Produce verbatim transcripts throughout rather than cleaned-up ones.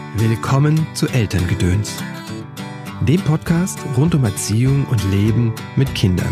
Willkommen zu Elterngedöns, dem Podcast rund um Erziehung und Leben mit Kindern.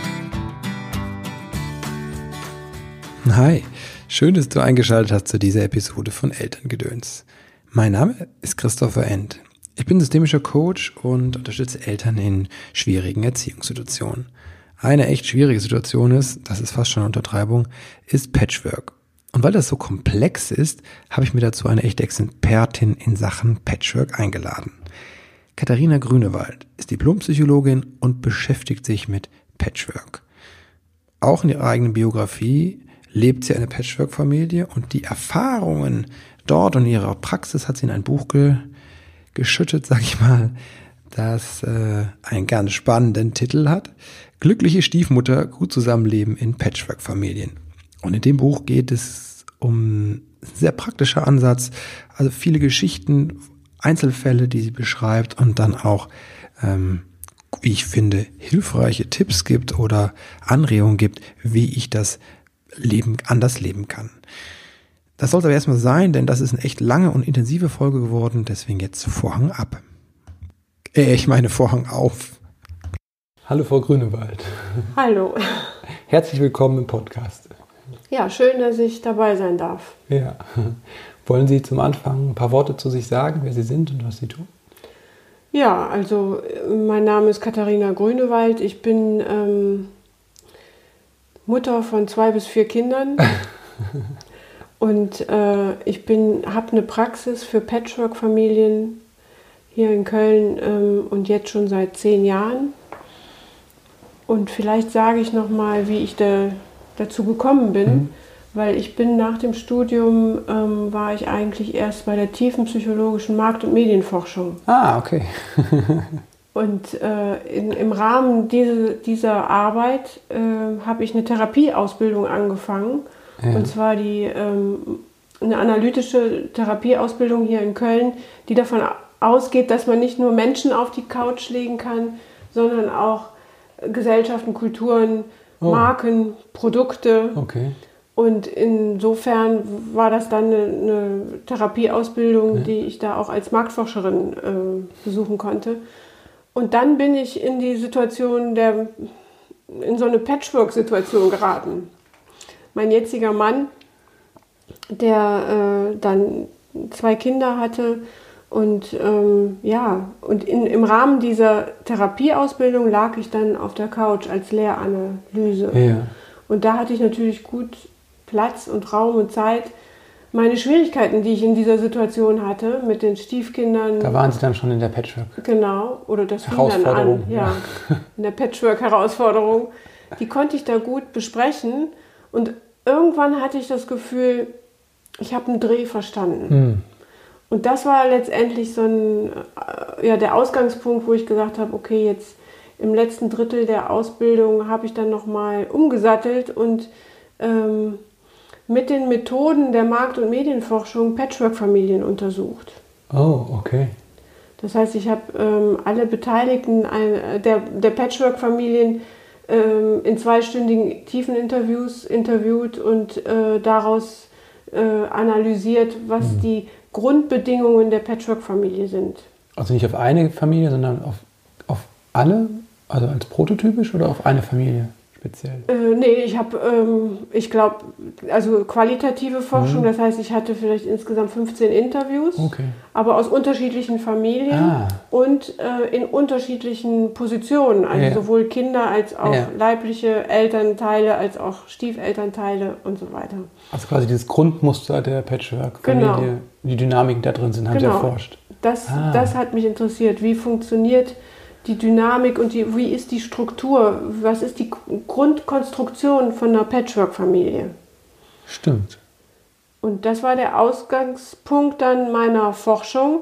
Hi, schön, dass du eingeschaltet hast zu dieser Episode von Elterngedöns. Mein Name ist Christopher End. Ich bin systemischer Coach und unterstütze Eltern in schwierigen Erziehungssituationen. Eine echt schwierige Situation ist, das ist fast schon eine Untertreibung, ist Patchwork. Und weil das so komplex ist, habe ich mir dazu eine echte Expertin in Sachen Patchwork eingeladen. Katharina Grünewald ist Diplompsychologin und beschäftigt sich mit Patchwork. Auch in ihrer eigenen Biografie lebt sie eine Patchwork-Familie und die Erfahrungen dort und ihrer Praxis hat sie in ein Buch ge- geschüttet, sag ich mal, das äh, einen ganz spannenden Titel hat. Glückliche Stiefmutter, gut zusammenleben in Patchwork-Familien. Und in dem Buch geht es um einen sehr praktischer Ansatz, also viele Geschichten, Einzelfälle, die sie beschreibt und dann auch, ähm, wie ich finde, hilfreiche Tipps gibt oder Anregungen gibt, wie ich das Leben anders leben kann. Das soll es aber erstmal sein, denn das ist eine echt lange und intensive Folge geworden, deswegen jetzt Vorhang ab. Äh, ich meine Vorhang auf. Hallo Frau Grünewald. Hallo. Herzlich willkommen im Podcast. Ja, schön, dass ich dabei sein darf. Ja. Wollen Sie zum Anfang ein paar Worte zu sich sagen, wer Sie sind und was Sie tun? Ja, also mein Name ist Katharina Grünewald. Ich bin ähm, Mutter von zwei bis vier Kindern und äh, ich bin habe eine Praxis für Patchwork-Familien hier in Köln ähm, und jetzt schon seit zehn Jahren. Und vielleicht sage ich noch mal, wie ich da, dazu gekommen bin, mhm. weil ich bin nach dem Studium, ähm, war ich eigentlich erst bei der tiefen psychologischen Markt- und Medienforschung. Ah, okay. Und äh, in, im Rahmen diese, dieser Arbeit äh, habe ich eine Therapieausbildung angefangen. Ja. Und zwar die, ähm, eine analytische Therapieausbildung hier in Köln, die davon ausgeht, dass man nicht nur Menschen auf die Couch legen kann, sondern auch Gesellschaften, Kulturen, oh. Marken, Produkte. Okay. Und insofern war das dann eine, eine Therapieausbildung, ja. die ich da auch als Marktforscherin äh, besuchen konnte. Und dann bin ich in die Situation der, in so eine Patchwork-Situation geraten. Mein jetziger Mann, der äh, dann zwei Kinder hatte, und ähm, ja, und in, im Rahmen dieser Therapieausbildung lag ich dann auf der Couch als Lehranalyse. Ja. Und da hatte ich natürlich gut Platz und Raum und Zeit, meine Schwierigkeiten, die ich in dieser Situation hatte, mit den Stiefkindern. Da waren Sie dann schon in der Patchwork. Genau, oder das fing dann an, ja, ja. in der Patchwork-Herausforderung. Die konnte ich da gut besprechen und irgendwann hatte ich das Gefühl, ich habe einen Dreh verstanden. Hm. Und das war letztendlich so ein, ja, der Ausgangspunkt, wo ich gesagt habe, okay, jetzt im letzten Drittel der Ausbildung habe ich dann nochmal umgesattelt und ähm, mit den Methoden der Markt- und Medienforschung Patchwork-Familien untersucht. Oh, okay. Das heißt, ich habe ähm, alle Beteiligten äh, der, der Patchwork-Familien ähm, in zweistündigen tiefen Interviews interviewt und äh, daraus äh, analysiert, was hm. die Grundbedingungen der Patchwork-Familie sind. Also nicht auf eine Familie, sondern auf, auf alle? Also als prototypisch oder auf eine Familie speziell? Äh, nee, ich habe, ähm, ich glaube, also qualitative Forschung, mhm. das heißt, ich hatte vielleicht insgesamt fünfzehn Interviews, okay. aber aus unterschiedlichen Familien ah. und äh, in unterschiedlichen Positionen, also ja. sowohl Kinder als auch ja. leibliche Elternteile, als auch Stiefelternteile und so weiter. Also quasi dieses Grundmuster der Patchwork-Familie, genau. die Dynamiken da drin sind, haben genau. Sie erforscht. Das, ah. das hat mich interessiert. Wie funktioniert die Dynamik und die, wie ist die Struktur? Was ist die Grundkonstruktion von einer Patchwork-Familie? Stimmt. Und das war der Ausgangspunkt dann meiner Forschung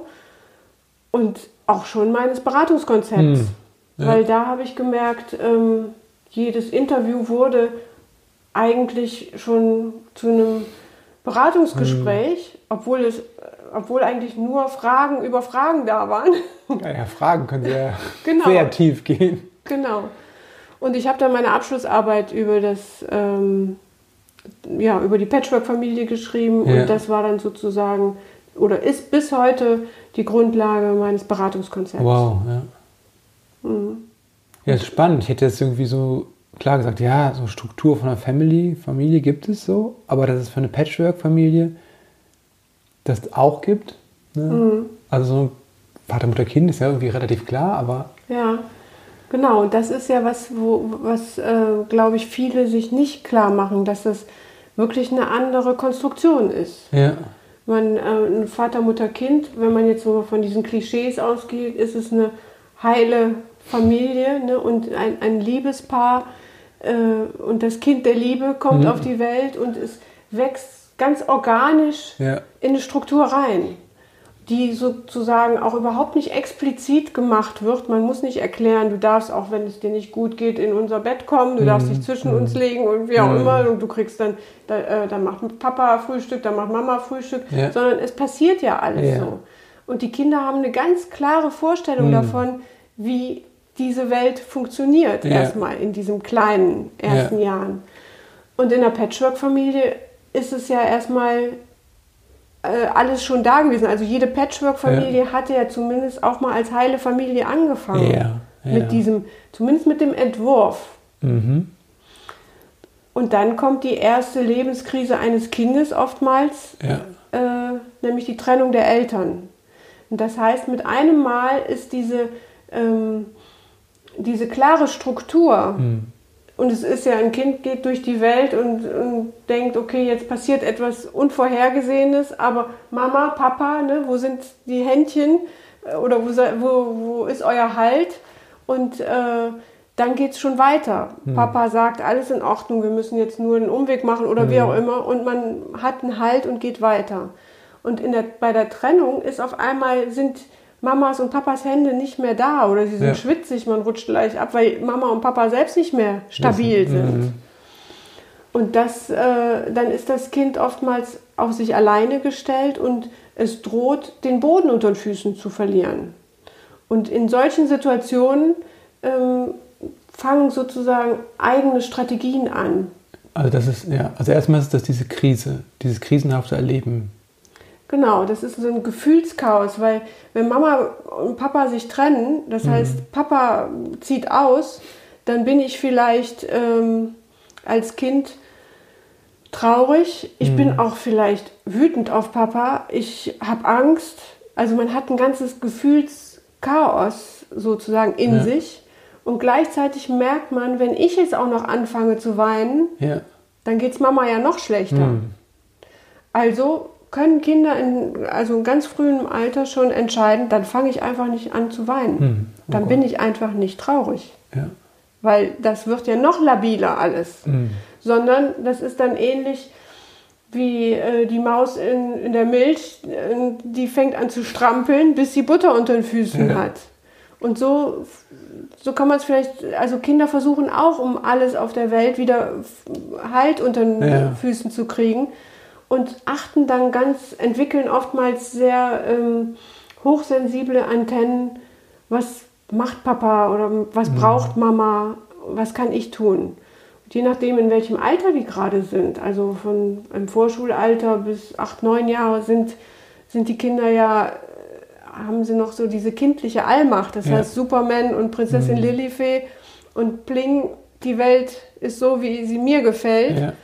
und auch schon meines Beratungskonzepts. Hm. Ja. Weil da habe ich gemerkt, ähm, jedes Interview wurde eigentlich schon zu einem Beratungsgespräch, hm. obwohl es obwohl eigentlich nur Fragen über Fragen da waren. Ja, ja, Fragen können sehr, genau. sehr tief gehen. Genau. Und ich habe dann meine Abschlussarbeit über das, ähm, ja, über die Patchwork-Familie geschrieben ja. und das war dann sozusagen oder ist bis heute die Grundlage meines Beratungskonzepts. Wow, ja. Mhm. Ja, ist spannend. Ich hätte jetzt irgendwie so klar gesagt, ja, so Struktur von einer Family, Familie gibt es so, aber dass es für eine Patchwork-Familie das auch gibt. Ne? Mhm. Also so Vater, Mutter, Kind ist ja irgendwie relativ klar, aber... Ja, genau. Und das ist ja was, wo, was äh, glaube ich, viele sich nicht klar machen, dass das wirklich eine andere Konstruktion ist. Ja. Man, äh, ein Vater, Mutter, Kind, wenn man jetzt so von diesen Klischees ausgeht, ist es eine heile Familie, ne? Und ein, ein Liebespaar äh, und das Kind der Liebe kommt mhm. auf die Welt und es wächst ganz organisch ja. in eine Struktur rein, die sozusagen auch überhaupt nicht explizit gemacht wird. Man muss nicht erklären, du darfst auch, wenn es dir nicht gut geht, in unser Bett kommen, du mhm. darfst dich zwischen mhm. uns legen und wie auch mhm. immer und du kriegst dann, da, äh, dann macht Papa Frühstück, dann macht Mama Frühstück, ja. sondern es passiert ja alles ja. so. Und die Kinder haben eine ganz klare Vorstellung mhm. davon, wie diese Welt funktioniert, ja. erstmal in diesen kleinen ersten ja. Jahren. Und in der Patchwork-Familie ist es ja erstmal alles schon da gewesen. Also jede Patchwork-Familie ja. hatte ja zumindest auch mal als heile Familie angefangen. Ja, ja. Mit diesem, zumindest mit dem Entwurf. Mhm. Und dann kommt die erste Lebenskrise eines Kindes oftmals, ja. äh, nämlich die Trennung der Eltern. Und das heißt, mit einem Mal ist diese, ähm, diese klare Struktur, mhm. und es ist ja, ein Kind geht durch die Welt und, und denkt, okay, jetzt passiert etwas Unvorhergesehenes, aber Mama, Papa, ne, wo sind die Händchen oder wo, wo, wo ist euer Halt? Und äh, dann geht es schon weiter. Hm. Papa sagt, alles in Ordnung, wir müssen jetzt nur einen Umweg machen oder hm. wie auch immer. Und man hat einen Halt und geht weiter. Und in der, bei der Trennung ist auf einmal, sind Mamas und Papas Hände nicht mehr da oder sie sind ja. schwitzig, man rutscht leicht ab, weil Mama und Papa selbst nicht mehr stabil sind. Mhm. Und das, äh, dann ist das Kind oftmals auf sich alleine gestellt und es droht, den Boden unter den Füßen zu verlieren. Und in solchen Situationen ähm, fangen sozusagen eigene Strategien an. Also das ist, ja, also erstmal ist das diese Krise, dieses krisenhafte Erleben. Genau, das ist so ein Gefühlschaos, weil wenn Mama und Papa sich trennen, das mhm. heißt, Papa zieht aus, dann bin ich vielleicht ähm, als Kind traurig. Ich mhm. bin auch vielleicht wütend auf Papa. Ich habe Angst. Also man hat ein ganzes Gefühlschaos sozusagen in ja. sich. Und gleichzeitig merkt man, wenn ich jetzt auch noch anfange zu weinen, ja. dann geht es Mama ja noch schlechter. Mhm. Also können Kinder in also in ganz frühem Alter schon entscheiden, dann fange ich einfach nicht an zu weinen. Hm, oh dann Gott. bin ich einfach nicht traurig. Ja. Weil das wird ja noch labiler alles. Hm. Sondern das ist dann ähnlich wie äh, die Maus in, in der Milch, äh, die fängt an zu strampeln, bis sie Butter unter den Füßen ja. hat. Und so, so kann man es vielleicht, also Kinder versuchen auch, um alles auf der Welt wieder Halt unter den ja. Füßen zu kriegen. Und achten dann ganz, entwickeln oftmals sehr ähm, hochsensible Antennen, was macht Papa oder was mhm. braucht Mama, was kann ich tun. Und je nachdem, in welchem Alter die gerade sind, also von im Vorschulalter bis acht, neun Jahre sind, sind die Kinder ja, haben sie noch so diese kindliche Allmacht. Das ja. heißt Superman und Prinzessin mhm. Lilifee und Pling, die Welt ist so, wie sie mir gefällt. Ja.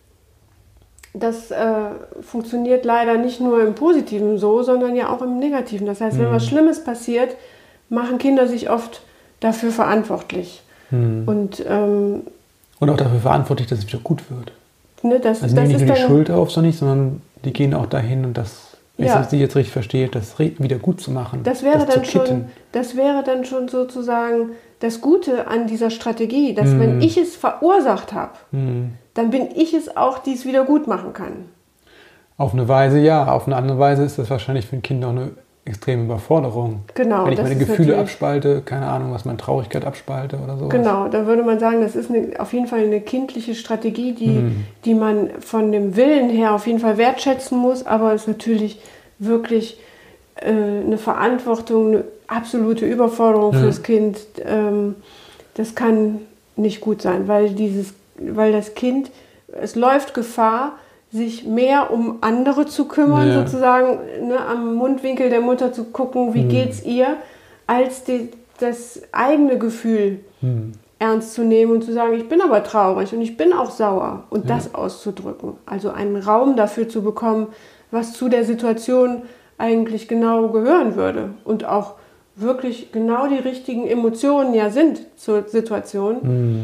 Das äh, funktioniert leider nicht nur im Positiven so, sondern ja auch im Negativen. Das heißt, mhm. wenn was Schlimmes passiert, machen Kinder sich oft dafür verantwortlich. Mhm. Und, ähm, Und auch dafür verantwortlich, dass es wieder gut wird. Ne, das, also das nehmen nicht ist nur die dann, Schuld auf, sondern, nicht, sondern die gehen auch dahin und das, wenn ja. ich das jetzt richtig verstehe, das wieder gut zu machen. Das wäre, das dann schon, das wäre dann schon sozusagen das Gute an dieser Strategie, dass mhm. wenn ich es verursacht habe, mhm. dann bin ich es auch, die es wieder gut machen kann. Auf eine Weise ja, auf eine andere Weise ist das wahrscheinlich für ein Kind auch eine extreme Überforderung. Genau. Wenn ich das meine ist Gefühle abspalte, keine Ahnung, was meine Traurigkeit abspalte oder so. Genau, da würde man sagen, das ist eine, auf jeden Fall eine kindliche Strategie, die, mhm. die man von dem Willen her auf jeden Fall wertschätzen muss, aber es ist natürlich wirklich äh, eine Verantwortung, eine absolute Überforderung mhm. fürs Kind. Ähm, das kann nicht gut sein, weil dieses, weil das Kind, es läuft Gefahr, sich mehr um andere zu kümmern, ja. sozusagen ne, am Mundwinkel der Mutter zu gucken, wie hm. geht's ihr, als die, das eigene Gefühl hm. ernst zu nehmen und zu sagen, ich bin aber traurig und ich bin auch sauer und ja. das auszudrücken. Also einen Raum dafür zu bekommen, was zu der Situation eigentlich genau gehören würde und auch wirklich genau die richtigen Emotionen ja sind zur Situation. Mhm.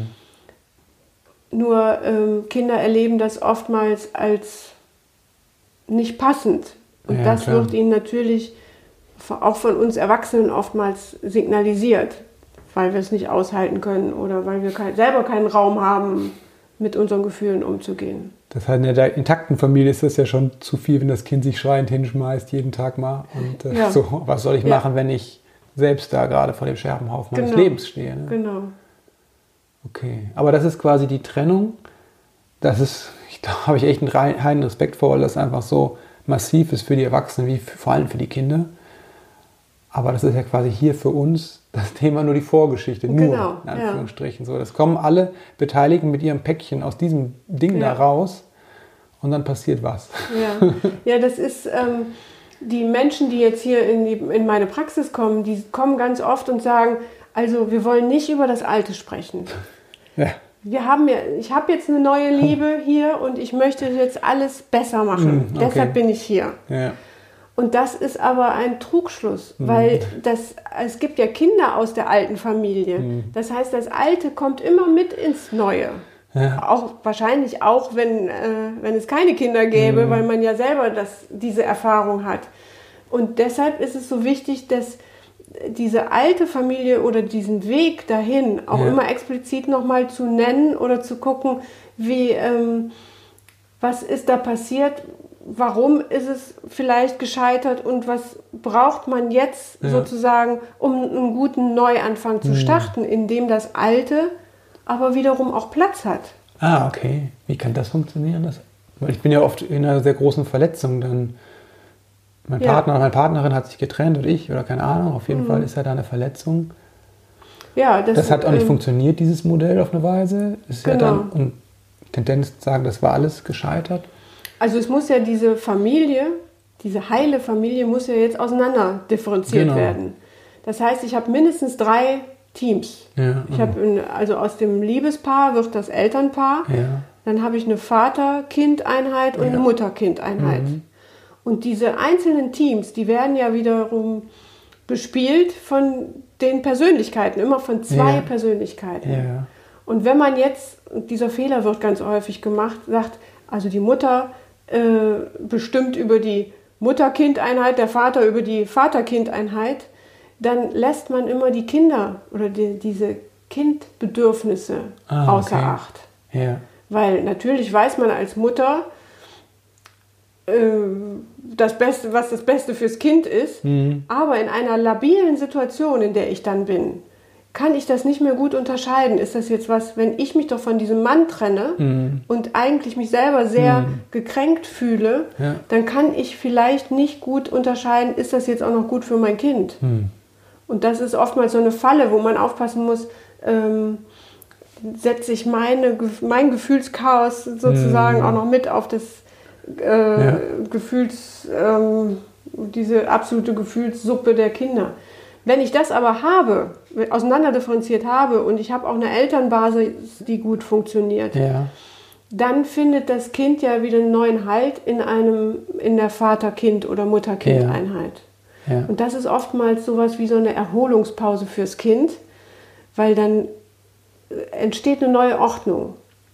Nur ähm, Kinder erleben das oftmals als nicht passend. Und ja, das klar. wird ihnen natürlich auch von uns Erwachsenen oftmals signalisiert, weil wir es nicht aushalten können oder weil wir kein, selber keinen Raum haben, mit unseren Gefühlen umzugehen. Das heißt, in der intakten Familie ist das ja schon zu viel, wenn das Kind sich schreiend hinschmeißt, jeden Tag mal. Und äh, ja. so, was soll ich ja. machen, wenn ich selbst da gerade vor dem Scherbenhaufen meines genau. Lebens stehe? Ne? Genau. Okay, aber das ist quasi die Trennung. Das ist, ich, da habe ich echt einen heiden Respekt vor, weil das einfach so massiv ist für die Erwachsenen, wie für, vor allem für die Kinder. Aber das ist ja quasi hier für uns das Thema nur die Vorgeschichte, nur genau, in Anführungsstrichen. Ja. So, das kommen alle Beteiligten mit ihrem Päckchen aus diesem Ding ja. da raus und dann passiert was. Ja, ja das ist, ähm, die Menschen, die jetzt hier in, die, in meine Praxis kommen, die kommen ganz oft und sagen, also wir wollen nicht über das Alte sprechen. Ja. Wir haben ja, ich habe jetzt eine neue Liebe hier und ich möchte jetzt alles besser machen. Mm, okay. Deshalb bin ich hier. Ja. Und das ist aber ein Trugschluss, weil das, es gibt ja Kinder aus der alten Familie. Mhm. Das heißt, das Alte kommt immer mit ins Neue. Ja. Auch, wahrscheinlich auch, wenn, äh, wenn es keine Kinder gäbe, mhm. weil man ja selber das, diese Erfahrung hat. Und deshalb ist es so wichtig, dass diese alte Familie oder diesen Weg dahin auch ja. immer explizit nochmal zu nennen oder zu gucken, wie, ähm, was ist da passiert, warum ist es vielleicht gescheitert und was braucht man jetzt ja. sozusagen, um einen guten Neuanfang zu starten, mhm. in dem das Alte aber wiederum auch Platz hat. Ah, okay. Wie kann das funktionieren? Das, weil ich bin ja oft in einer sehr großen Verletzung, dann mein ja. Partner oder meine Partnerin hat sich getrennt oder ich oder keine Ahnung, auf jeden mhm. Fall ist ja da eine Verletzung. Ja, das, das hat auch nicht ähm, funktioniert, dieses Modell auf eine Weise. Ist genau. ja dann, und Tendenz zu sagen, das war alles gescheitert. Also es muss ja diese Familie, diese heile Familie muss ja jetzt auseinander differenziert genau. werden. Das heißt, ich habe mindestens drei Teams. Ja, ich habe also aus dem Liebespaar wird das Elternpaar, ja. dann habe ich eine Vater-Kind-Einheit und ja. eine Mutter-Kind-Einheit. Mhm. Und diese einzelnen Teams, die werden ja wiederum bespielt von den Persönlichkeiten, immer von zwei ja. Persönlichkeiten. Ja. Und wenn man jetzt, dieser Fehler wird ganz häufig gemacht, sagt, also die Mutter äh, bestimmt über die Mutter-Kind-Einheit, der Vater über die Vater-Kind-Einheit, dann lässt man immer die Kinder oder die, diese Kindbedürfnisse ah, außer okay. Acht. Ja. Weil natürlich weiß man als Mutter, äh, das Beste, was das Beste fürs Kind ist, mhm. aber in einer labilen Situation, in der ich dann bin, kann ich das nicht mehr gut unterscheiden. Ist das jetzt was, wenn ich mich doch von diesem Mann trenne mm. und eigentlich mich selber sehr mm. gekränkt fühle, ja. dann kann ich vielleicht nicht gut unterscheiden, ist das jetzt auch noch gut für mein Kind? Mm. Und das ist oftmals so eine Falle, wo man aufpassen muss, ähm, setze ich meine, mein Gefühlschaos sozusagen mm. auch noch mit auf das äh, ja. Gefühls, ähm, diese absolute Gefühlssuppe der Kinder. Wenn ich das aber habe, auseinanderdifferenziert habe und ich habe auch eine Elternbasis, die gut funktioniert, ja. dann findet das Kind ja wieder einen neuen Halt in einem in der Vater-Kind- oder Mutter-Kind-Einheit. Ja. Ja. Und das ist oftmals sowas wie so eine Erholungspause fürs Kind, weil dann entsteht eine neue Ordnung.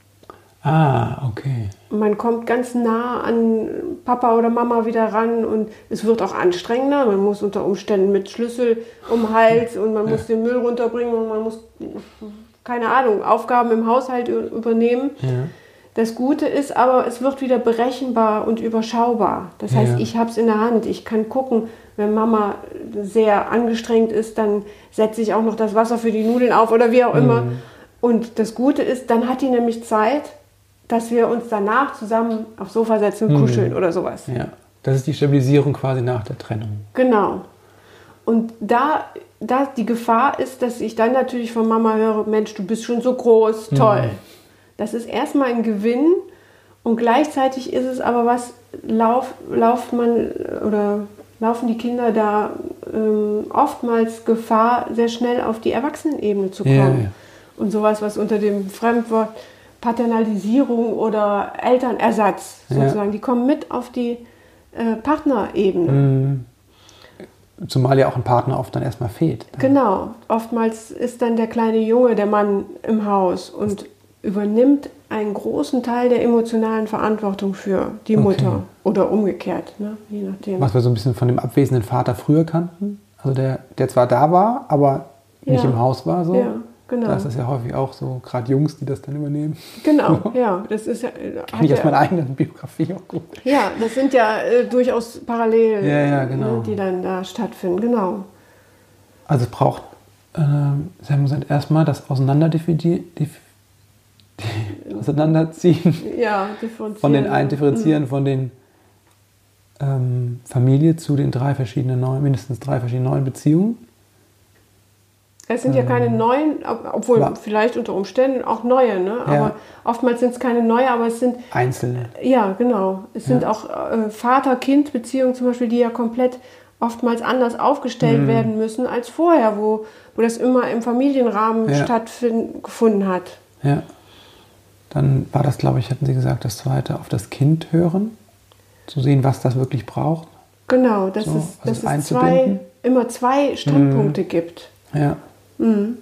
Ah, okay. Man kommt ganz nah an Papa oder Mama wieder ran und es wird auch anstrengender. Man muss unter Umständen mit Schlüssel um den Hals und man muss den Müll runterbringen und man muss, keine Ahnung, Aufgaben im Haushalt übernehmen. Ja. Das Gute ist aber, es wird wieder berechenbar und überschaubar. Das heißt, ja. ich habe es in der Hand. Ich kann gucken, wenn Mama sehr angestrengt ist, dann setze ich auch noch das Wasser für die Nudeln auf oder wie auch immer. Mhm. Und das Gute ist, dann hat die nämlich Zeit, dass wir uns danach zusammen aufs Sofa setzen und kuscheln mhm. oder sowas. Ja, das ist die Stabilisierung quasi nach der Trennung. Genau. Und da, da die Gefahr ist, dass ich dann natürlich von Mama höre, Mensch, du bist schon so groß, toll. Mhm. Das ist erstmal ein Gewinn, Und gleichzeitig ist es aber was, lauf, lauft man oder laufen die Kinder da ähm, oftmals Gefahr, sehr schnell auf die Erwachsenenebene zu kommen. Ja, ja. Und sowas, was unter dem Fremdwort Paternalisierung oder Elternersatz sozusagen, ja. die kommen mit auf die äh, Partnerebene. Mhm. Zumal ja auch ein Partner oft dann erstmal fehlt. Genau. Oftmals ist dann der kleine Junge der Mann im Haus und übernimmt einen großen Teil der emotionalen Verantwortung für die Mutter. Okay. Oder umgekehrt, ne? Je nachdem. Was wir so ein bisschen von dem abwesenden Vater früher kannten. Also der, der zwar da war, aber nicht ja. im Haus war. So. Ja, genau. Da ist das ja häufig auch so, gerade Jungs, die das dann übernehmen. Genau, ja. Das ist ja, kann ich aus meiner eigenen Biografie auch gut. Ja, das sind ja äh, durchaus Parallelen, ja, ja, genau. ne, die dann da stattfinden. Genau. Also es braucht, äh, sagen wir mal, erstmal das Auseinanderdifferenzieren, auseinanderziehen, ja, von den einen differenzieren, mhm. von den ähm, Familie zu den drei verschiedenen neuen, mindestens drei verschiedenen neuen Beziehungen. Es sind ähm, ja keine neuen, obwohl war, vielleicht unter Umständen auch neue, ne? Aber ja. oftmals sind es keine neue, aber es sind einzelne. Ja, genau. Es sind ja. auch äh, Vater-Kind-Beziehungen zum Beispiel, die ja komplett oftmals anders aufgestellt mhm. werden müssen als vorher, wo, wo das immer im Familienrahmen ja. stattgefunden hat. Ja. Dann war das, glaube ich, hatten Sie gesagt, das zweite, auf das Kind hören, zu sehen, was das wirklich braucht. Genau, dass so, es, dass es zwei, immer zwei Standpunkte mhm. gibt. Ja. Mhm.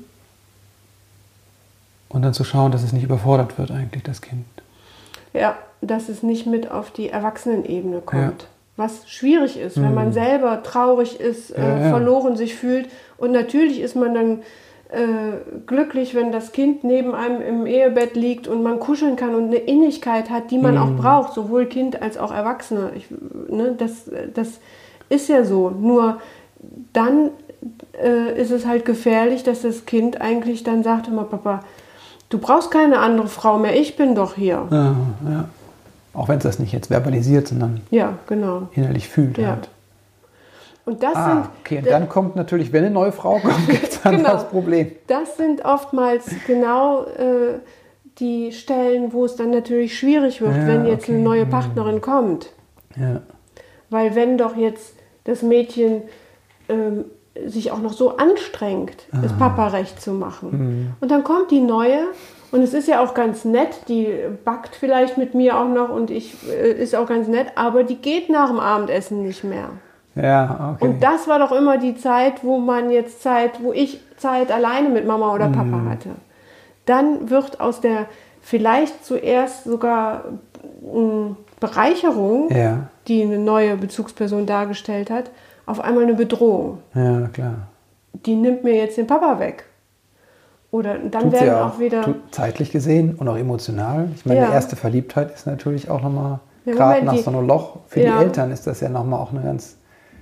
Und dann zu schauen, dass es nicht überfordert wird eigentlich, das Kind. Ja, dass es nicht mit auf die Erwachsenenebene kommt. Ja. Was schwierig ist, mhm. wenn man selber traurig ist, äh, ja, ja. verloren sich fühlt. Und natürlich ist man dann äh, glücklich, wenn das Kind neben einem im Ehebett liegt und man kuscheln kann und eine Innigkeit hat, die man mhm. auch braucht, sowohl Kind als auch Erwachsene. Ich, ne, das, das ist ja so. Nur dann äh, ist es halt gefährlich, dass das Kind eigentlich dann sagt, immer Papa, du brauchst keine andere Frau mehr, ich bin doch hier. Ja, ja. Auch wenn es das nicht jetzt verbalisiert, sondern ja, genau. innerlich fühlt. Ja. Halt. Und das ah, sind, okay, und dann kommt natürlich, wenn eine neue Frau kommt, gibt es dann genau, das Problem. Das sind oftmals genau äh, die Stellen, wo es dann natürlich schwierig wird, ja, wenn jetzt okay. eine neue Partnerin mhm. kommt. Ja. Weil wenn doch jetzt das Mädchen ähm, sich auch noch so anstrengt, Aha. das Papa recht zu machen. Mhm. Und dann kommt die neue und es ist ja auch ganz nett, die backt vielleicht mit mir auch noch und ich äh, ist auch ganz nett, aber die geht nach dem Abendessen nicht mehr. Ja, okay. Und das war doch immer die Zeit, wo man jetzt Zeit, wo ich Zeit alleine mit Mama oder Papa mhm. hatte. Dann wird aus der vielleicht zuerst sogar mh, Bereicherung, ja. die eine neue Bezugsperson dargestellt hat, auf einmal eine Bedrohung. Ja, klar. Die nimmt mir jetzt den Papa weg. Oder dann Tut werden sie auch, auch wieder... Tut, zeitlich gesehen und auch emotional. Ich meine, ja. die erste Verliebtheit ist natürlich auch nochmal, ja, gerade nach die, so einem Loch, für ja. die Eltern ist das ja nochmal auch eine ganz...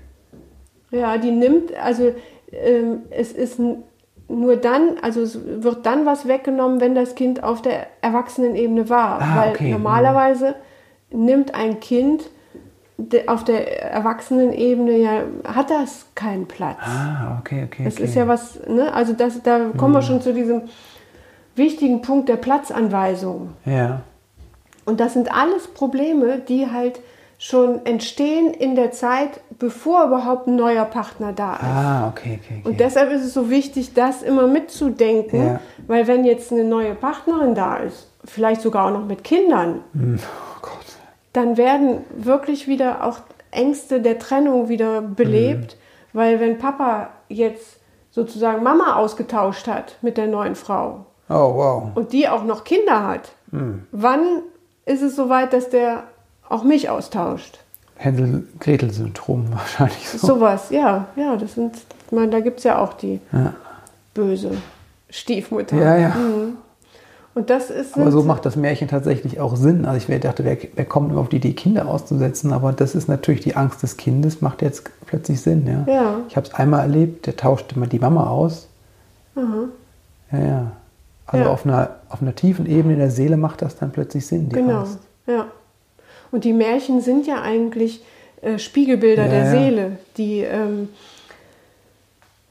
Ja, die nimmt, also ähm, es ist nur dann, also es wird dann was weggenommen, wenn das Kind auf der Erwachsenenebene war. Ah, Weil okay. normalerweise mhm. nimmt ein Kind auf der Erwachsenenebene, ja, hat das keinen Platz. Ah, okay, okay. Das okay. ist ja was, ne? Also das, da kommen mhm. wir schon zu diesem wichtigen Punkt der Platzanweisung. Ja. Und das sind alles Probleme, die halt schon entstehen in der Zeit, bevor überhaupt ein neuer Partner da ist. Ah, okay, okay, okay. Und deshalb ist es so wichtig, das immer mitzudenken, ja. weil wenn jetzt eine neue Partnerin da ist, vielleicht sogar auch noch mit Kindern, oh Gott. dann werden wirklich wieder auch Ängste der Trennung wieder belebt, mhm. weil wenn Papa jetzt sozusagen Mama ausgetauscht hat mit der neuen Frau oh, wow. und die auch noch Kinder hat, mhm. wann ist es soweit, dass der auch mich austauscht? Hänsel-Gretel-Syndrom wahrscheinlich so. Sowas, ja, ja, das sind, ich meine, da gibt es ja auch die ja. böse Stiefmutter. Ja, ja. Mhm. Und das ist. Aber so macht das Märchen tatsächlich auch Sinn. Also ich dachte, wer, wer kommt immer auf die Idee, Kinder auszusetzen? Aber das ist natürlich die Angst des Kindes, macht jetzt plötzlich Sinn. Ja. ja. Ich habe es einmal erlebt, der tauschte immer die Mama aus. Mhm. Ja, ja. Also ja. Auf, einer, auf einer tiefen Ebene in der Seele macht das dann plötzlich Sinn, die genau. Angst. Ja. Und die Märchen sind ja eigentlich äh, Spiegelbilder ja, der ja. Seele, die ähm,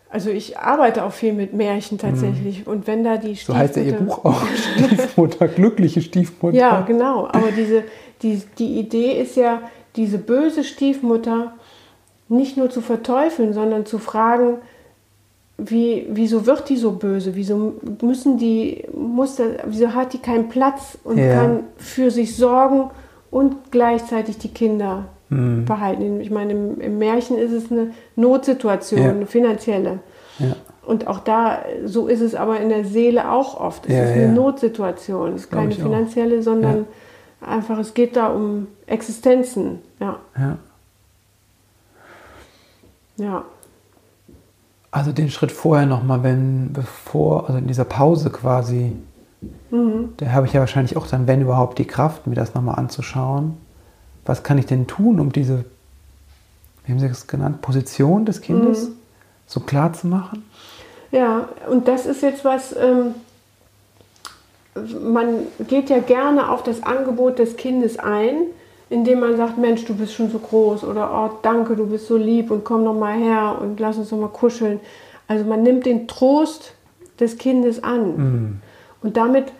Also ich arbeite auch viel mit Märchen tatsächlich. Mhm. Und wenn da die Stiefmutter... So heißt ja Ihr Buch auch, Stiefmutter, glückliche Stiefmutter. Ja, genau. Aber diese, die, die Idee ist ja, diese böse Stiefmutter nicht nur zu verteufeln, sondern zu fragen, wie, wieso wird die so böse? Wieso müssen die, muss das, wieso hat die keinen Platz und ja. kann für sich sorgen und gleichzeitig die Kinder mhm. behalten? Ich meine, im, im Märchen ist es eine Notsituation, ja. eine finanzielle. Ja. Und auch da, so ist es aber in der Seele auch oft. Es ja, ist eine ja. Notsituation. Es ist keine finanzielle, auch. sondern ja. einfach, es geht da um Existenzen. Ja. Ja. ja. Also den Schritt vorher nochmal, wenn, bevor, also in dieser Pause quasi, mhm. da habe ich ja wahrscheinlich auch dann, wenn überhaupt, die Kraft, mir das nochmal anzuschauen. Was kann ich denn tun, um diese, wie haben Sie das genannt, Position des Kindes mhm. so klar zu machen? Ja, und das ist jetzt was, ähm, man geht ja gerne auf das Angebot des Kindes ein, indem man sagt, Mensch, du bist schon so groß oder oh, danke, du bist so lieb und komm noch mal her und lass uns noch mal kuscheln. Also man nimmt den Trost des Kindes an. Mhm. Und damit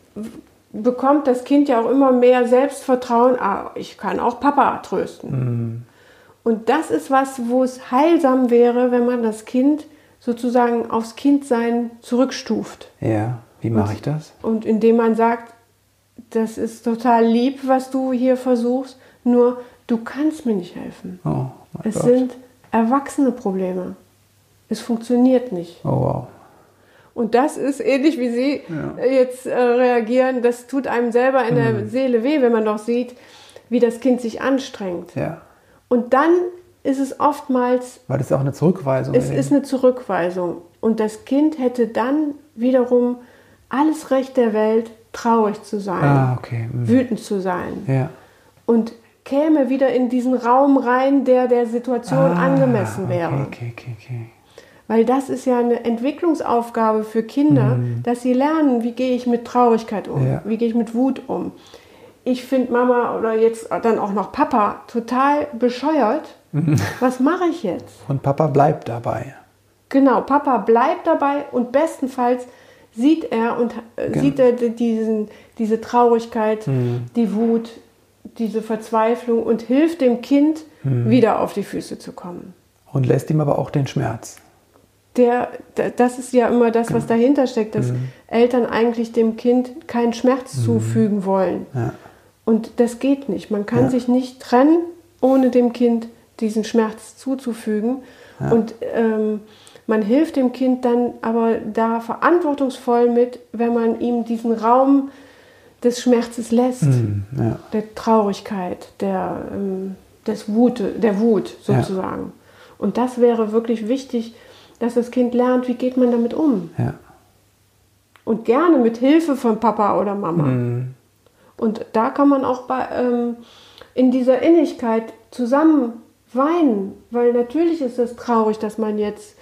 bekommt das Kind ja auch immer mehr Selbstvertrauen, ah, ich kann auch Papa trösten. Mhm. Und das ist was, wo es heilsam wäre, wenn man das Kind sozusagen aufs Kindsein zurückstuft. Ja, wie mache ich das? Und indem man sagt, das ist total lieb, was du hier versuchst, nur du kannst mir nicht helfen. Oh, es Gott. sind erwachsene Probleme. Es funktioniert nicht. Oh, wow. Und das ist ähnlich wie Sie ja. jetzt äh, reagieren. Das tut einem selber in mhm. der Seele weh, wenn man doch sieht, wie das Kind sich anstrengt. Ja. Und dann ist es oftmals... Weil das ist auch eine Zurückweisung. Es ist eine Zurückweisung. Und das Kind hätte dann wiederum alles Recht der Welt, traurig zu sein, ah, okay. mhm. wütend zu sein. Ja. Und käme wieder in diesen Raum rein, der der Situation ah, angemessen okay, wäre. Okay, okay, okay. Weil das ist ja eine Entwicklungsaufgabe für Kinder, mhm. dass sie lernen, wie gehe ich mit Traurigkeit um, ja. wie gehe ich mit Wut um. Ich finde Mama oder jetzt dann auch noch Papa total bescheuert. Mhm. Was mache ich jetzt? Und Papa bleibt dabei. Genau, Papa bleibt dabei und bestenfalls sieht er und äh, genau. sieht er diesen, diese Traurigkeit, mhm. die Wut, diese Verzweiflung und hilft dem Kind, mhm. wieder auf die Füße zu kommen. Und lässt ihm aber auch den Schmerz. Der, das ist ja immer das, genau. was dahinter steckt, dass mhm. Eltern eigentlich dem Kind keinen Schmerz mhm. zufügen wollen. Ja. Und das geht nicht. Man kann ja. sich nicht trennen, ohne dem Kind diesen Schmerz zuzufügen. Ja. Und ähm, man hilft dem Kind dann aber da verantwortungsvoll mit, wenn man ihm diesen Raum des Schmerzes lässt, mm, ja. der Traurigkeit, der, ähm, des Wut, der Wut sozusagen. Ja. Und das wäre wirklich wichtig, dass das Kind lernt, wie geht man damit um. Ja. Und gerne mit Hilfe von Papa oder Mama. Mm. Und da kann man auch bei, ähm, in dieser Innigkeit zusammen weinen, weil natürlich ist es traurig, dass man jetzt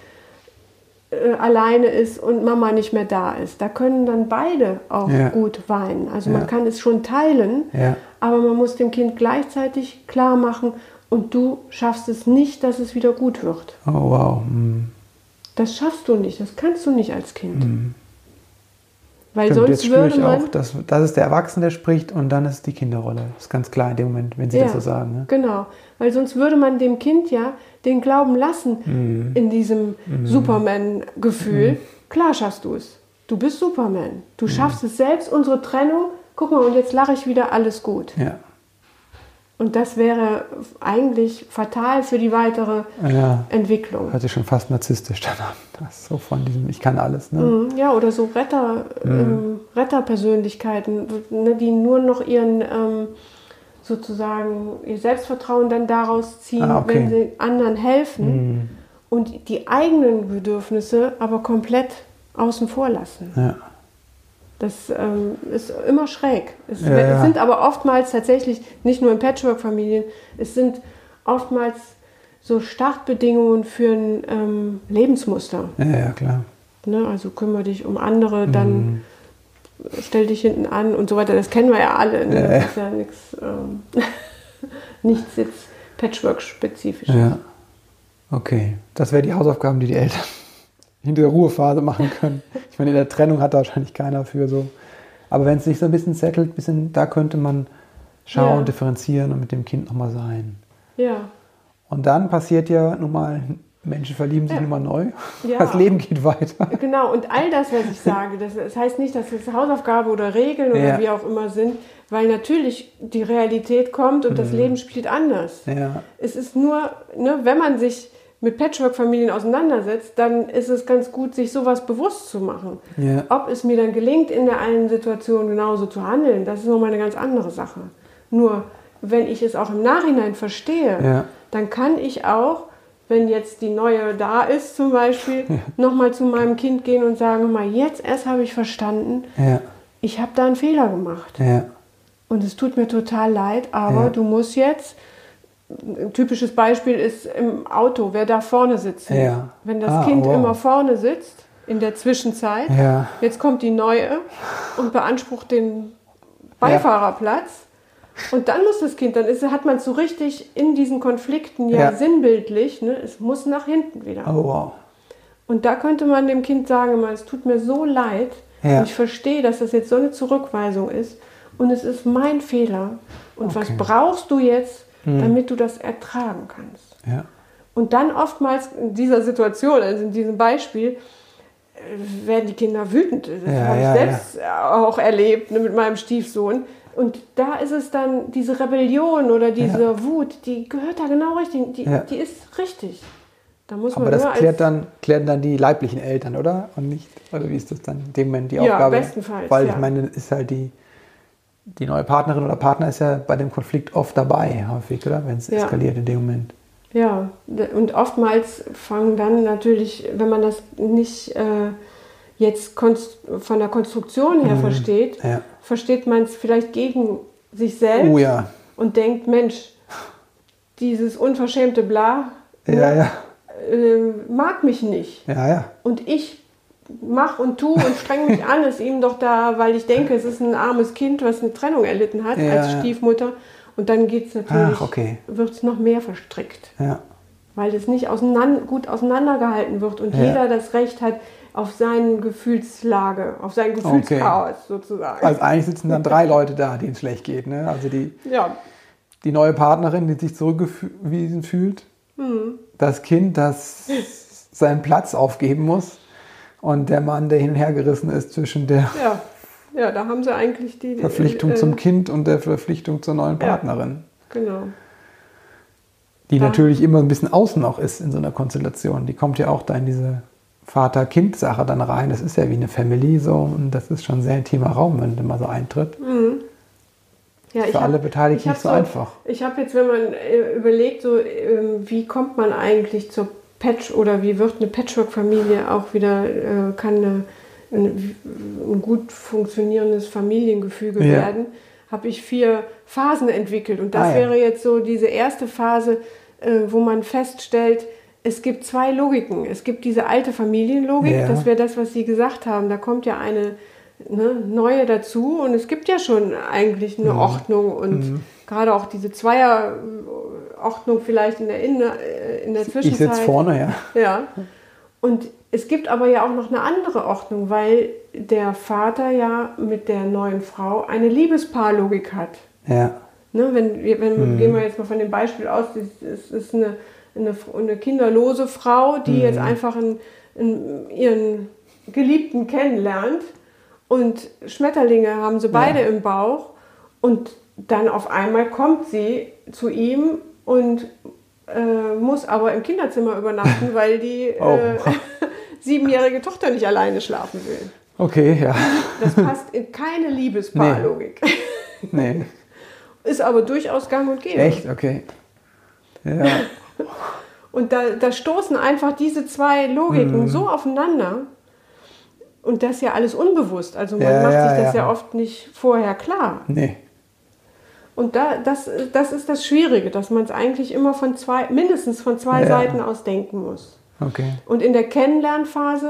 äh, alleine ist und Mama nicht mehr da ist. Da können dann beide auch ja. gut weinen. Also ja. man kann es schon teilen, ja. aber man muss dem Kind gleichzeitig klar machen, und du schaffst es nicht, dass es wieder gut wird. Oh wow. Mm. Das schaffst du nicht, das kannst du nicht als Kind. Mm. Weil Stimmt, sonst jetzt spüre würde ich man... auch, dass, das ist der Erwachsene, der spricht, und dann ist die Kinderrolle. Das ist ganz klar in dem Moment, wenn Sie ja, das so sagen. Ne? Genau, weil sonst würde man dem Kind ja den Glauben lassen mm. in diesem mm. Superman-Gefühl. Mm. Klar schaffst du es. Du bist Superman. Du mm. schaffst es selbst, unsere Trennung. Guck mal, und jetzt lache ich wieder, alles gut. Ja. Und das wäre eigentlich fatal für die weitere ja. Entwicklung. Hört sich schon fast narzisstisch dann an. Das ist so von diesem, ich kann alles. Ne? Mm, ja, oder so Retter, mm. ähm, Retterpersönlichkeiten, ne, die nur noch ihren, ähm, sozusagen, ihr Selbstvertrauen dann daraus ziehen, ah, okay. wenn sie anderen helfen mm. und die eigenen Bedürfnisse aber komplett außen vor lassen. Ja. Das ähm, ist immer schräg. Es, ja, ja. es sind aber oftmals tatsächlich, nicht nur in Patchwork-Familien, es sind oftmals so Startbedingungen für ein ähm, Lebensmuster. Ja, ja, klar. Ne, also kümmere dich um andere, dann mm. stell dich hinten an und so weiter. Das kennen wir ja alle. Ne? Ja, das ist ja nichts, ähm, nichts jetzt Patchwork-spezifisches. Ja. Okay, das wären die Hausaufgaben, die die Eltern in der Ruhephase machen können. Ich meine, in der Trennung hat da wahrscheinlich keiner für so. Aber wenn es sich so ein bisschen settelt, bisschen, da könnte man schauen, ja. differenzieren und mit dem Kind nochmal sein. Ja. Und dann passiert ja nun mal, Menschen verlieben sich ja. nun mal neu. Ja. Das Leben geht weiter. Genau, und all das, was ich sage, das, das heißt nicht, dass es Hausaufgabe oder Regeln oder ja. wie auch immer sind, weil natürlich die Realität kommt und mhm. das Leben spielt anders. Ja. Es ist nur, ne, wenn man sich mit Patchwork-Familien auseinandersetzt, dann ist es ganz gut, sich sowas bewusst zu machen. Ja. Ob es mir dann gelingt, in der einen Situation genauso zu handeln, das ist nochmal eine ganz andere Sache. Nur, wenn ich es auch im Nachhinein verstehe, ja. dann kann ich auch, wenn jetzt die neue da ist zum Beispiel, ja. nochmal zu meinem Kind gehen und sagen, mal jetzt erst habe ich verstanden, ja. ich habe da einen Fehler gemacht. Ja. Und es tut mir total leid, aber ja. du musst jetzt, ein typisches Beispiel ist im Auto, wer darf vorne sitzen? Ja. Wenn das ah, Kind wow. immer vorne sitzt, in der Zwischenzeit, ja. jetzt kommt die neue und beansprucht den Beifahrerplatz. Ja. Und dann muss das Kind, dann ist, hat man es so richtig in diesen Konflikten ja, ja. sinnbildlich, ne? Es muss nach hinten wieder. Oh, wow. Und da könnte man dem Kind sagen, es tut mir so leid, ja. und ich verstehe, dass das jetzt so eine Zurückweisung ist und es ist mein Fehler. Und okay. was brauchst du jetzt, hm. damit du das ertragen kannst? Ja. Und dann oftmals in dieser Situation, also in diesem Beispiel, werden die Kinder wütend. Das ja, habe ich ja, selbst ja. auch erlebt, ne, mit meinem Stiefsohn. Und da ist es dann, diese Rebellion oder diese ja. Wut, die gehört da genau richtig, die, ja. die ist richtig. Da muss Aber man das nur klärt als dann, klären dann die leiblichen Eltern, oder? Und nicht, oder wie ist das dann in dem Moment die ja, Aufgabe? Bestenfalls, Weil ja. ich meine, ist halt die, die neue Partnerin oder Partner ist ja bei dem Konflikt oft dabei, häufig, oder? Wenn es ja. eskaliert in dem Moment. Ja, und oftmals fangen dann natürlich, wenn man das nicht äh, jetzt von der Konstruktion her mhm. versteht, ja. versteht man es vielleicht gegen sich selbst oh, ja. und denkt, Mensch, dieses unverschämte Bla ja, ja. Äh, mag mich nicht. Ja, ja. Und ich mach und tu und streng mich an, ist ihm doch da, weil ich denke, es ist ein armes Kind, was eine Trennung erlitten hat ja, als Stiefmutter. Und dann geht es natürlich, okay. wird es noch mehr verstrickt. Ja. Weil es nicht auseinander, gut auseinandergehalten wird und ja. jeder das Recht hat auf seine Gefühlslage, auf sein Gefühlschaos okay. sozusagen. Also eigentlich sitzen dann drei Leute da, denen es schlecht geht. Ne? Also die, ja. die neue Partnerin, die sich zurückgewiesen fühlt, mhm. das Kind, das seinen Platz aufgeben muss und der Mann, der hin und her gerissen ist zwischen der ja. Ja, da haben sie eigentlich die Verpflichtung äh, zum Kind und der Verpflichtung zur neuen Partnerin. Ja, genau. Die da. natürlich immer ein bisschen außen noch ist in so einer Konstellation. Die kommt ja auch da in diese Vater-Kind-Sache dann rein. Das ist ja wie eine Family so und das ist schon ein sehr intimer Raum, wenn der mal so eintritt. Mhm. Ja, Für hab, alle Beteiligten nicht so, so einfach. Ich habe jetzt, wenn man äh, überlegt, so, äh, wie kommt man eigentlich zur Patch oder wie wird eine Patchwork-Familie auch wieder, äh, kann eine Ein, ein gut funktionierendes Familiengefüge ja. werden, habe ich vier Phasen entwickelt. Und das ah, ja. wäre jetzt so diese erste Phase, äh, wo man feststellt, es gibt zwei Logiken. Es gibt diese alte Familienlogik, ja. das wäre das, was Sie gesagt haben. Da kommt ja eine ne, neue dazu und es gibt ja schon eigentlich eine mhm. Ordnung und mhm. gerade auch diese Zweierordnung vielleicht in der, in, in der Zwischenzeit. Ich sitze vorne, ja. Ja. Und es gibt aber ja auch noch eine andere Ordnung, weil der Vater ja mit der neuen Frau eine Liebespaarlogik hat. Ja. Ne, wenn, wenn mhm. gehen wir jetzt mal von dem Beispiel aus, es ist eine, eine, eine kinderlose Frau, die mhm. jetzt einfach einen, einen, ihren Geliebten kennenlernt und Schmetterlinge haben sie beide ja. im Bauch und dann auf einmal kommt sie zu ihm und äh, muss aber im Kinderzimmer übernachten, weil die oh. äh, siebenjährige Tochter nicht alleine schlafen will. Okay, ja. Das passt in keine Liebespaarlogik. Nee. nee. Ist aber durchaus gang und gäbe. Echt? Okay. Ja. Und da, da stoßen einfach diese zwei Logiken mm. so aufeinander. Und das ja alles unbewusst. Also man ja, macht ja, sich das ja. ja oft nicht vorher klar. Nee. Und da, das, das ist das Schwierige, dass man es eigentlich immer von zwei, mindestens von zwei ja. Seiten aus denken muss. Okay. Und in der Kennenlernphase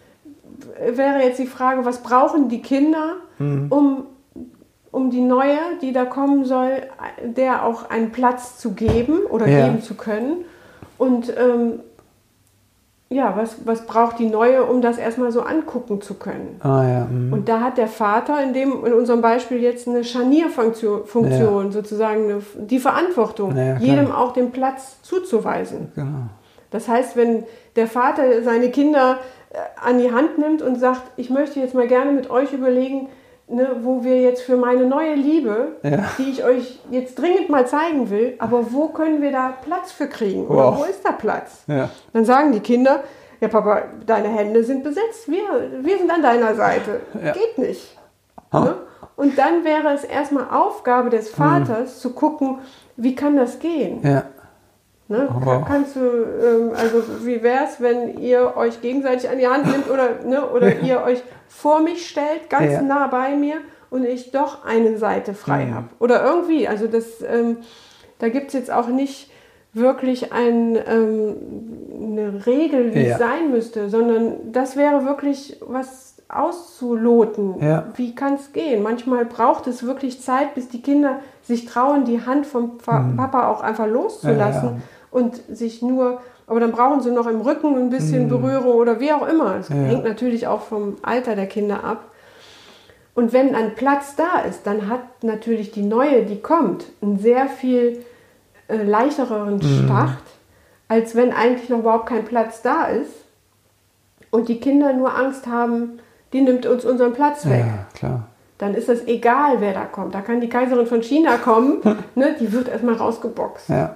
wäre jetzt die Frage, was brauchen die Kinder, mhm. um, um die Neue, die da kommen soll, der auch einen Platz zu geben oder ja. geben zu können. Und ähm, ja, was, was braucht die Neue, um das erstmal so angucken zu können. Ah, ja. Mhm. Und da hat der Vater in, dem, in unserem Beispiel jetzt eine Scharnierfunktion, Funktion, ja. sozusagen eine, die Verantwortung, ja, jedem auch den Platz zuzuweisen. Genau. Das heißt, wenn der Vater seine Kinder an die Hand nimmt und sagt, ich möchte jetzt mal gerne mit euch überlegen, ne, wo wir jetzt für meine neue Liebe, ja. die ich euch jetzt dringend mal zeigen will, aber wo können wir da Platz für kriegen? Oder wow. wo ist da Platz? Ja. Dann sagen die Kinder, ja Papa, deine Hände sind besetzt, wir, wir sind an deiner Seite. Ja. Geht nicht. Ne? Und dann wäre es erstmal Aufgabe des Vaters, mhm. zu gucken, wie kann das gehen? Ja. Ne? Oh. Kannst du, ähm, also wie wäre es, wenn ihr euch gegenseitig an die Hand nimmt oder, ne, oder ja. ihr euch vor mich stellt, ganz ja. nah bei mir und ich doch eine Seite frei mhm. habe. Oder irgendwie, also das, ähm, da gibt es jetzt auch nicht wirklich ein, ähm, eine Regel, wie ja. es sein müsste, sondern das wäre wirklich was auszuloten. Ja. Wie kann es gehen? Manchmal braucht es wirklich Zeit, bis die Kinder sich trauen, die Hand vom mhm. Papa auch einfach loszulassen. Ja, ja. Und sich nur, aber dann brauchen sie noch im Rücken ein bisschen mm. Berührung oder wie auch immer. Es ja. hängt natürlich auch vom Alter der Kinder ab. Und wenn ein Platz da ist, dann hat natürlich die Neue, die kommt, einen sehr viel äh, leichteren mm. Start, als wenn eigentlich noch überhaupt kein Platz da ist und die Kinder nur Angst haben, die nimmt uns unseren Platz weg. Ja, klar. Dann ist es egal, wer da kommt. Da kann die Kaiserin von China kommen, ne, die wird erstmal rausgeboxt. Ja.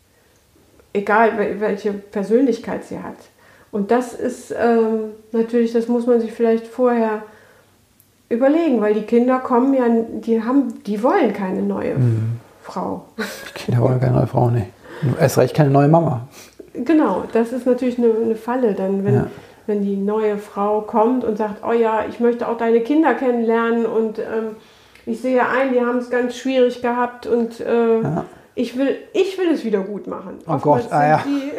Egal, welche Persönlichkeit sie hat. Und das ist ähm, natürlich, das muss man sich vielleicht vorher überlegen, weil die Kinder kommen ja, die haben, die wollen keine neue mhm. Frau. Die Kinder wollen keine neue Frau, nee. Erst recht keine neue Mama. Genau, das ist natürlich eine, eine Falle, dann, wenn, ja. wenn die neue Frau kommt und sagt, oh ja, ich möchte auch deine Kinder kennenlernen und ähm, ich sehe ein, die haben es ganz schwierig gehabt und äh, ja. Ich will, ich will es wieder gut machen. Oh Oftmals Gott, ah ja. Die,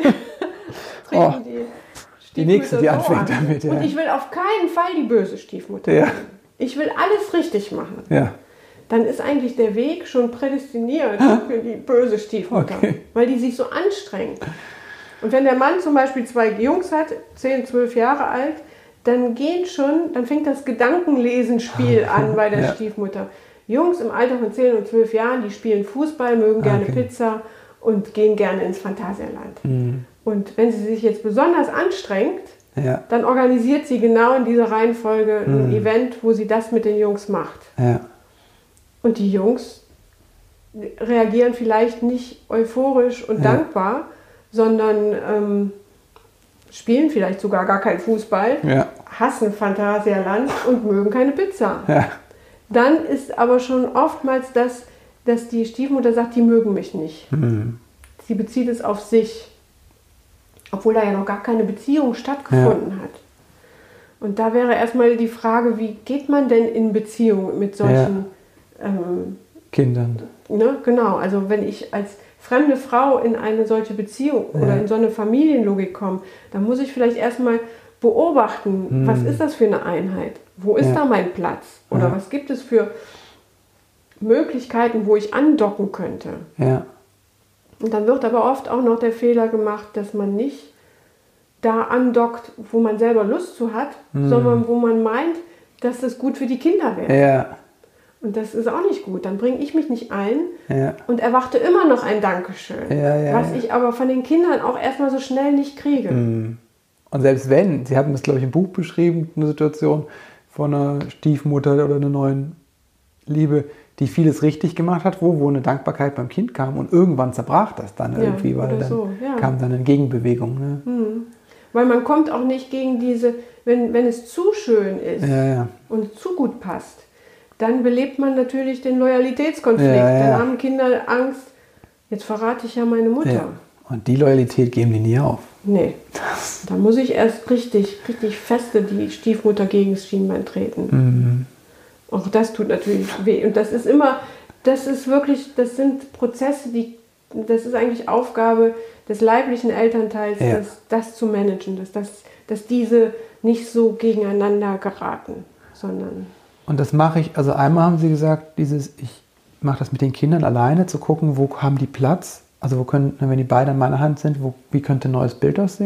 oh, die, die nächste, die anfängt an. damit. Ja. Und ich will auf keinen Fall die böse Stiefmutter ja. sein. Ich will alles richtig machen. Ja. Dann ist eigentlich der Weg schon prädestiniert für die böse Stiefmutter, okay. weil die sich so anstrengt. Und wenn der Mann zum Beispiel zwei Jungs hat, zehn, zwölf Jahre alt, dann geht schon, dann fängt das Gedankenlesenspiel an bei der ja. Stiefmutter. Jungs im Alter von zehn und zwölf Jahren, die spielen Fußball, mögen gerne okay. Pizza und gehen gerne ins Phantasialand. Mhm. Und wenn sie sich jetzt besonders anstrengt, ja. dann organisiert sie genau in dieser Reihenfolge mhm. ein Event, wo sie das mit den Jungs macht. Ja. Und die Jungs reagieren vielleicht nicht euphorisch und ja. dankbar, sondern ähm, spielen vielleicht sogar gar keinen Fußball, ja. hassen Phantasialand und mögen keine Pizza. Ja. Dann ist aber schon oftmals das, dass die Stiefmutter sagt, die mögen mich nicht. Mhm. Sie bezieht es auf sich, obwohl da ja noch gar keine Beziehung stattgefunden ja. hat. Und da wäre erstmal die Frage, wie geht man denn in Beziehung mit solchen ja. ähm, Kindern? Ne? Genau, also wenn ich als fremde Frau in eine solche Beziehung ja. oder in so eine Familienlogik komme, dann muss ich vielleicht erstmal beobachten, mhm. was ist das für eine Einheit? Wo ist ja. da mein Platz? Oder ja. was gibt es für Möglichkeiten, wo ich andocken könnte? Ja. Und dann wird aber oft auch noch der Fehler gemacht, dass man nicht da andockt, wo man selber Lust zu hat, mhm. sondern wo man meint, dass das gut für die Kinder wäre. Ja. Und das ist auch nicht gut. Dann bringe ich mich nicht ein ja. und erwarte immer noch ein Dankeschön, ja, ja, was ja. ich aber von den Kindern auch erstmal so schnell nicht kriege. Mhm. Und selbst wenn, Sie haben das, glaube ich, im Buch beschrieben, eine Situation von einer Stiefmutter oder einer neuen Liebe, die vieles richtig gemacht hat, wo, wo eine Dankbarkeit beim Kind kam und irgendwann zerbrach das dann ja, irgendwie, weil dann so, ja. kam dann eine Gegenbewegung. Ne? Mhm. Weil man kommt auch nicht gegen diese, wenn, wenn es zu schön ist ja, ja. und zu gut passt, dann belebt man natürlich den Loyalitätskonflikt. Ja, ja. Dann haben Kinder Angst, jetzt verrate ich ja meine Mutter. Ja. Und die Loyalität geben die nie auf. Nee, da muss ich erst richtig, richtig feste die Stiefmutter gegen das Schienbein treten. Mhm. Auch das tut natürlich weh. Und das ist immer, das ist wirklich, das sind Prozesse, die, das ist eigentlich Aufgabe des leiblichen Elternteils, ja. das, das zu managen, dass, das, dass diese nicht so gegeneinander geraten, sondern... Und das mache ich, also einmal haben Sie gesagt, dieses, ich mache das mit den Kindern alleine, zu gucken, wo haben die Platz, also wo können, wenn die beide an meiner Hand sind, wo, wie könnte ein neues Bild aussehen?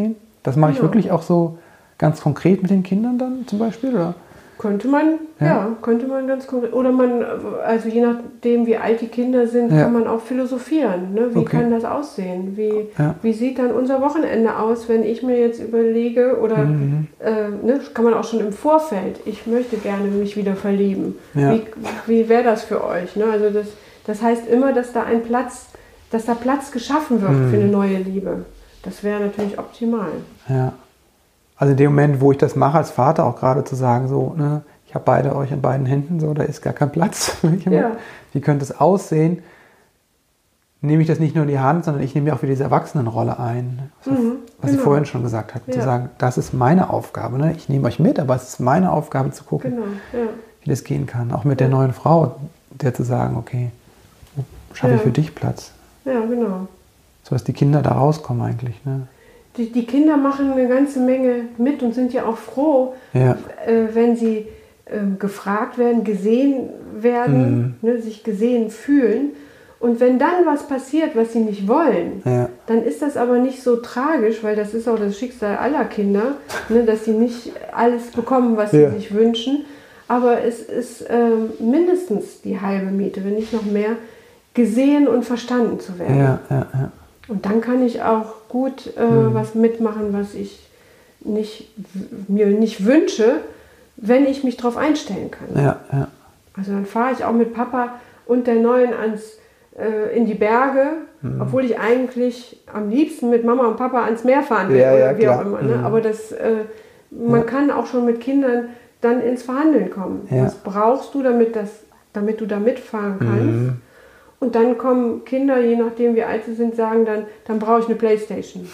Das mache ich Genau. wirklich auch so ganz konkret mit den Kindern dann zum Beispiel, oder? Könnte man, ja. Ja. könnte man ganz konkret. Oder man, also je nachdem, wie alt die Kinder sind, Ja. kann man auch philosophieren. Ne? Wie Okay. kann das aussehen? Wie, Ja. wie sieht dann unser Wochenende aus, wenn ich mir jetzt überlege, oder Mhm. äh, ne, kann man auch schon im Vorfeld, ich möchte gerne mich wieder verlieben. Ja. Wie, wie wäre das für euch? Ne? Also das, das heißt immer, dass da ein Platz, dass da Platz geschaffen wird Mhm. für eine neue Liebe. Das wäre natürlich optimal. Ja. Also in dem Moment, wo ich das mache als Vater, auch gerade zu sagen, so, ne, ich habe beide euch in beiden Händen, so, da ist gar kein Platz. Ja. Wie könnte es aussehen? Nehme ich das nicht nur in die Hand, sondern ich nehme ja auch wieder diese Erwachsenenrolle ein. Was, Mhm, was genau. ich vorhin schon gesagt habe. Zu Ja. sagen, das ist meine Aufgabe. Ne? Ich nehme euch mit, aber es ist meine Aufgabe zu gucken, Genau, ja. wie das gehen kann. Auch mit der neuen Frau, der zu sagen, okay, wo schaffe ich Ja. für dich Platz? Ja, genau. So dass die Kinder da rauskommen eigentlich. Ne? Die, die Kinder machen eine ganze Menge mit und sind ja auch froh, Ja. äh, wenn sie äh, gefragt werden, gesehen werden, Mhm. ne, sich gesehen fühlen. Und wenn dann was passiert, was sie nicht wollen, Ja. dann ist das aber nicht so tragisch, weil das ist auch das Schicksal aller Kinder, ne, dass sie nicht alles bekommen, was Ja. sie sich wünschen. Aber es ist ähm, mindestens die halbe Miete, wenn nicht noch mehr, gesehen und verstanden zu werden. Ja, ja, ja. Und dann kann ich auch gut äh, Mhm. was mitmachen, was ich nicht, mir nicht wünsche, wenn ich mich darauf einstellen kann. Ja, ja. Also dann fahre ich auch mit Papa und der Neuen ans, äh, in die Berge, Mhm. obwohl ich eigentlich am liebsten mit Mama und Papa ans Meer fahren will Ja, oder ja, wie auch klar. immer. Ne? Mhm. Aber das, äh, man Ja. kann auch schon mit Kindern dann ins Verhandeln kommen. Ja. Was brauchst du, damit, das, damit du da mitfahren kannst? Mhm. Und dann kommen Kinder, je nachdem wie alt sie sind, sagen dann, dann brauche ich eine Playstation.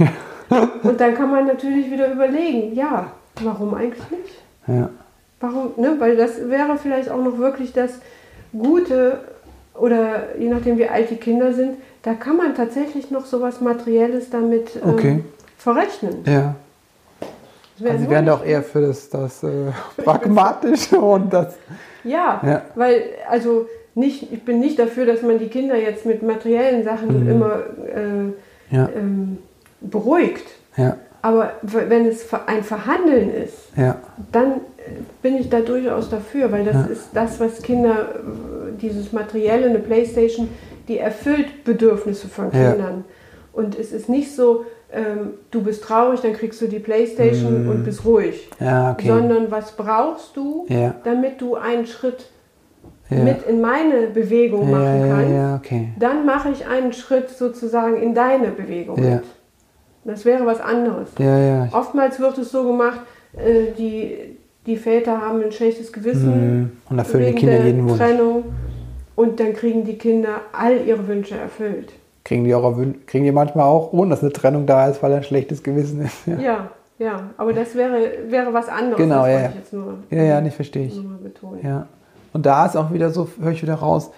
Und dann kann man natürlich wieder überlegen, ja, warum eigentlich nicht? Ja. Warum, ne? Weil das wäre vielleicht auch noch wirklich das Gute, oder je nachdem wie alt die Kinder sind, da kann man tatsächlich noch so was Materielles damit ähm, Okay. verrechnen. Ja. Das wäre Also Sie so wären nicht- doch eher für das, das äh, Pragmatische und das. Ja, Ja. weil, also nicht, ich bin nicht dafür, dass man die Kinder jetzt mit materiellen Sachen Mhm. immer äh, Ja, ähm, beruhigt. ja, Aber w- wenn es ver- ein Verhandeln ist, ja, dann äh, bin ich da durchaus dafür, weil das Ja. ist das, was Kinder, äh, dieses Materielle, eine Playstation, die erfüllt Bedürfnisse von Ja. Kindern. Und es ist nicht so, ähm, du bist traurig, dann kriegst du die Playstation Mhm. und bist ruhig. ja, okay. Sondern was brauchst du, Ja, damit du einen Schritt ja, mit in meine Bewegung ja, machen ja, kannst, ja, okay. dann mache ich einen Schritt sozusagen in deine Bewegung Ja. mit. Das wäre was anderes. Ja, ja. Oftmals wird es so gemacht, äh, die, die Väter haben ein schlechtes Gewissen Mhm. Und erfüllen die wegen Kinder der jeden Wunsch. Trennung und dann kriegen die Kinder all ihre Wünsche erfüllt. Kriegen die, auch, Wün- kriegen die manchmal auch, ohne dass eine Trennung da ist, weil ein schlechtes Gewissen ist. Ja, Ja, ja, aber das wäre, wäre was anderes. Genau, das ja, wollte ja. ich jetzt nur, ja, ja, nicht verstehe ich. nur mal betonen. Ja. Und da ist auch wieder so, höre ich wieder raus,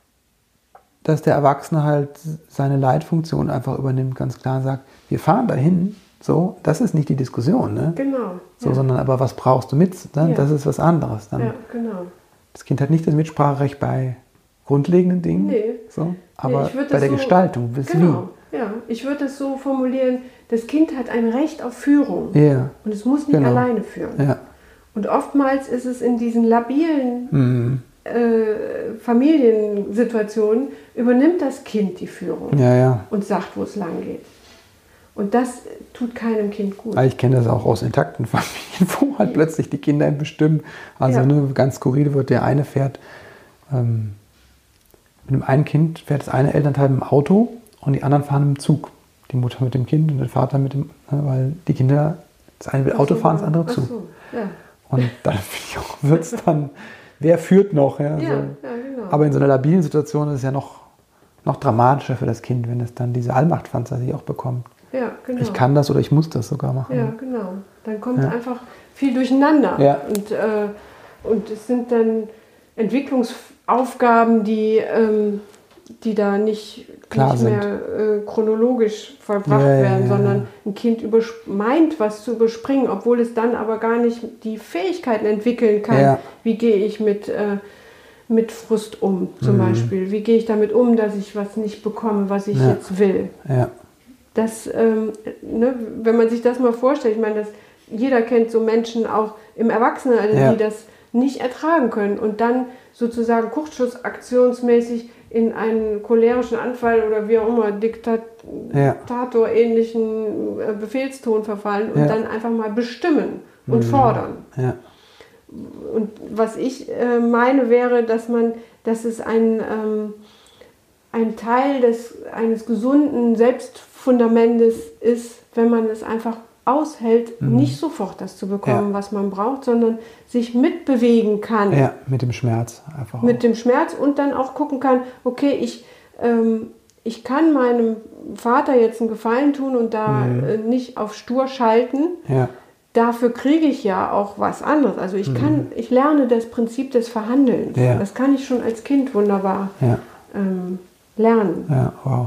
dass der Erwachsene halt seine Leitfunktion einfach übernimmt, ganz klar sagt, wir fahren dahin, so, das ist nicht die Diskussion, ne? Genau. So, ja. sondern aber was brauchst du mit? Ne? Ja. Das ist was anderes. Dann. ja, genau. Das Kind hat nicht das Mitspracherecht bei grundlegenden Dingen, Nee. so, aber ich würd bei das der so- Gestaltung, bis Genau, ja. Ich würde es so formulieren, das Kind hat ein Recht auf Führung wie. Ja, und es muss nicht Genau. alleine führen. ja. Und oftmals ist es in diesen labilen Mhm. äh, Familiensituationen, übernimmt das Kind die Führung Ja, ja. und sagt, wo es lang geht. Und das tut keinem Kind gut. Ich kenne das auch aus intakten Familien, wo halt plötzlich die Kinder bestimmen. Also Ja. ne, ganz skurril wird, der eine fährt, ähm, mit dem einen Kind fährt das eine Elternteil im Auto und die anderen fahren im Zug. Die Mutter mit dem Kind und der Vater mit dem, ne, weil die Kinder, das eine will Ach Auto so, fahren, das andere ach Zug. so, ja. Und dann wird es dann, wer führt noch? Ja, Ja, so. ja, genau. Aber in so einer labilen Situation ist es ja noch, noch dramatischer für das Kind, wenn es dann diese Allmachtfantasie auch bekommt. ja, genau. Ich kann das oder ich muss das sogar machen. Ja, genau. Dann kommt Ja. einfach viel durcheinander. Ja. Und, äh, und es sind dann Entwicklungsaufgaben, die, ähm, die da nicht, Klar nicht mehr äh, chronologisch vollbracht Ja, ja, werden, ja, sondern ja. ein Kind übersp- meint, was zu überspringen, obwohl es dann aber gar nicht die Fähigkeiten entwickeln kann. Ja. Wie gehe ich mit, äh, mit Frust um, zum Mhm. Beispiel? Wie gehe ich damit um, dass ich was nicht bekomme, was ich Ja. jetzt will? Ja. das, ähm, ne, wenn man sich das mal vorstellt, ich meine, das, jeder kennt so Menschen auch im Erwachsenenalter, ja. die das nicht ertragen können und dann sozusagen kurzschlussaktionsmäßig in einen cholerischen Anfall oder wie auch immer Diktat- ja. Diktator-ähnlichen Befehlston verfallen und ja. dann einfach mal bestimmen und mhm. fordern. Ja. Und was ich äh, meine wäre, dass man, dass es ein, ähm, ein Teil des, eines gesunden Selbstfundamentes ist, wenn man es einfach aushält, mhm. nicht sofort das zu bekommen, ja. was man braucht, sondern sich mitbewegen kann. Ja, mit dem Schmerz einfach. Mit auch. dem Schmerz und dann auch gucken kann, okay, ich, ähm, ich kann meinem Vater jetzt einen Gefallen tun und da mhm. äh, nicht auf stur schalten. Ja. Dafür kriege ich ja auch was anderes. Also ich kann, mhm. ich lerne das Prinzip des Verhandelns. Ja. Das kann ich schon als Kind wunderbar ja. ähm, lernen. Ja, wow.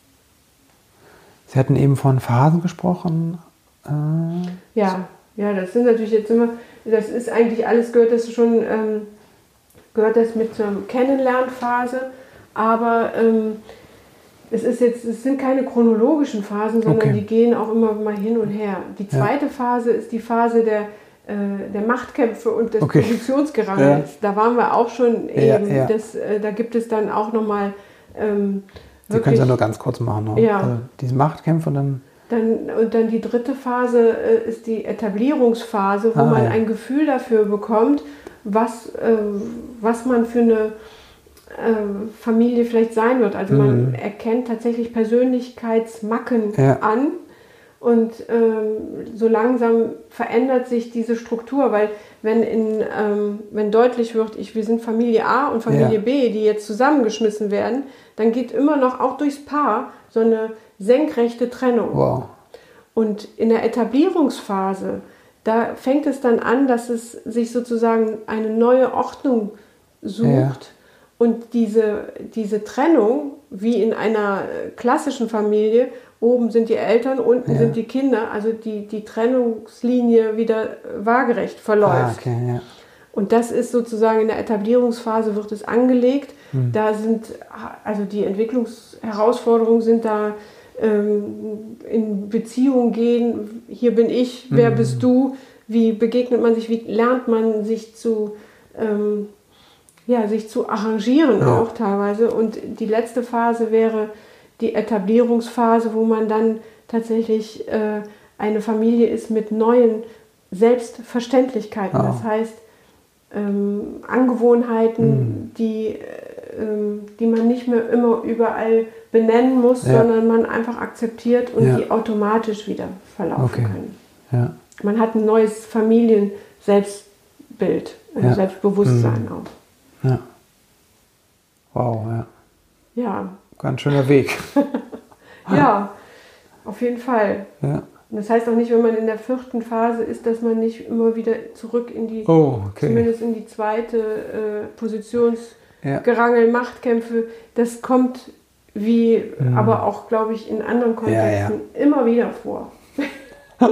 Sie hatten eben von Phasen gesprochen. Äh, ja, ja, das sind natürlich jetzt immer, das ist eigentlich alles, gehört das schon, ähm, gehört das mit zur Kennenlernphase, aber ähm, es ist jetzt, es sind keine chronologischen Phasen, sondern okay. die gehen auch immer mal hin und her. Die zweite ja. Phase ist die Phase der, äh, der Machtkämpfe und des okay. Positionsgerangels. Ja. Da waren wir auch schon ja, eben, ja. Das, äh, da gibt es dann auch nochmal ähm, Sie können es ja nur ganz kurz machen. Ne? Ja. Also diese Machtkämpfe und dann... Dann, und dann die dritte Phase äh, ist die Etablierungsphase, wo ah, man ja. ein Gefühl dafür bekommt, was, äh, was man für eine äh, Familie vielleicht sein wird. Also mhm. man erkennt tatsächlich Persönlichkeitsmacken ja. an und ähm, so langsam verändert sich diese Struktur, weil wenn, in, ähm, wenn deutlich wird, ich, wir sind Familie A und Familie ja. B, die jetzt zusammengeschmissen werden, dann geht immer noch auch durchs Paar so eine senkrechte Trennung. Wow. Und in der Etablierungsphase, da fängt es dann an, dass es sich sozusagen eine neue Ordnung sucht ja. und diese, diese Trennung, wie in einer klassischen Familie, oben sind die Eltern, unten ja. sind die Kinder, also die, die Trennungslinie wieder waagerecht verläuft. Ah, okay, ja. Und das ist sozusagen in der Etablierungsphase wird es angelegt. Hm. Da sind, also die Entwicklungsherausforderungen sind da ähm, in Beziehung gehen. Hier bin ich, wer hm. bist du? Wie begegnet man sich? Wie lernt man sich zu, ähm, ja, sich zu arrangieren ja. auch teilweise? Und die letzte Phase wäre die Etablierungsphase, wo man dann tatsächlich äh, eine Familie ist mit neuen Selbstverständlichkeiten. Oh. Das heißt, Ähm, Angewohnheiten, mm. die, ähm, die man nicht mehr immer überall benennen muss, ja. sondern man einfach akzeptiert und ja. die automatisch wieder verlaufen okay. können. Ja. Man hat ein neues Familien-Selbstbild und ja. Selbstbewusstsein mm. auch. Ja. Wow, ja. Ja. Ganz schöner Weg. Ja, auf jeden Fall. Ja. Und das heißt auch nicht, wenn man in der vierten Phase ist, dass man nicht immer wieder zurück in die, oh, okay. zumindest in die zweite äh, Positionsgerangel, ja. Machtkämpfe. Das kommt wie, mhm. aber auch, glaube ich, in anderen Kontexten ja, ja. immer wieder vor. ja.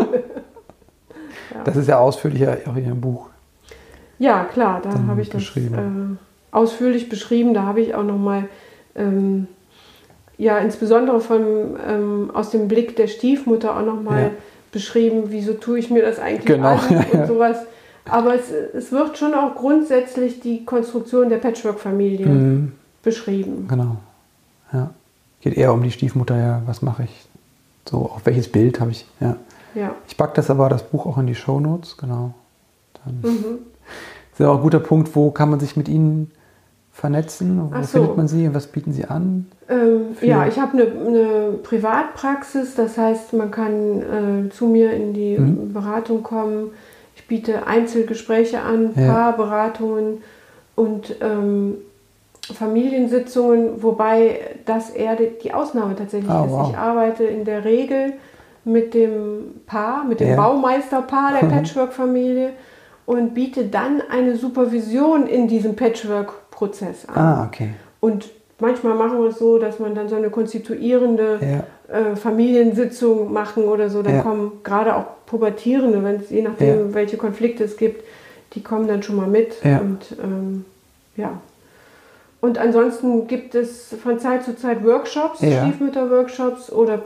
Das ist ja ausführlicher auch in Ihrem Buch. Ja, klar, da habe ich das äh, ausführlich beschrieben. Da habe ich auch nochmal ähm, ja, insbesondere von, ähm, aus dem Blick der Stiefmutter auch nochmal ja. beschrieben, wieso tue ich mir das eigentlich genau. an und ja. sowas. Aber es, es wird schon auch grundsätzlich die Konstruktion der Patchwork-Familie mhm. beschrieben. Genau. Ja. Geht eher um die Stiefmutter, ja, was mache ich? So, auch welches Bild habe ich? Ja. ja. Ich packe das aber, das Buch auch in die Shownotes, genau. Dann mhm. ist ja auch ein guter Punkt, wo kann man sich mit Ihnen vernetzen? Wo so. findet man Sie und was bieten Sie an? Ähm, ja, ich habe eine, eine Privatpraxis, das heißt, man kann äh, zu mir in die mhm. Beratung kommen. Ich biete Einzelgespräche an, ja. Paarberatungen und ähm, Familiensitzungen, wobei das eher die, die Ausnahme tatsächlich oh, ist. Wow. Ich arbeite in der Regel mit dem Paar, mit dem ja. Baumeisterpaar der Patchwork-Familie und biete dann eine Supervision in diesem Patchwork-Prozess an. Ah, okay. Und manchmal machen wir es so, dass man dann so eine konstituierende ja. äh, Familiensitzung machen oder so. Dann ja. kommen gerade auch Pubertierende, wenn es je nachdem, ja. welche Konflikte es gibt, die kommen dann schon mal mit. Ja. Und ähm, ja. Und ansonsten gibt es von Zeit zu Zeit Workshops, ja. Stiefmütter-Workshops oder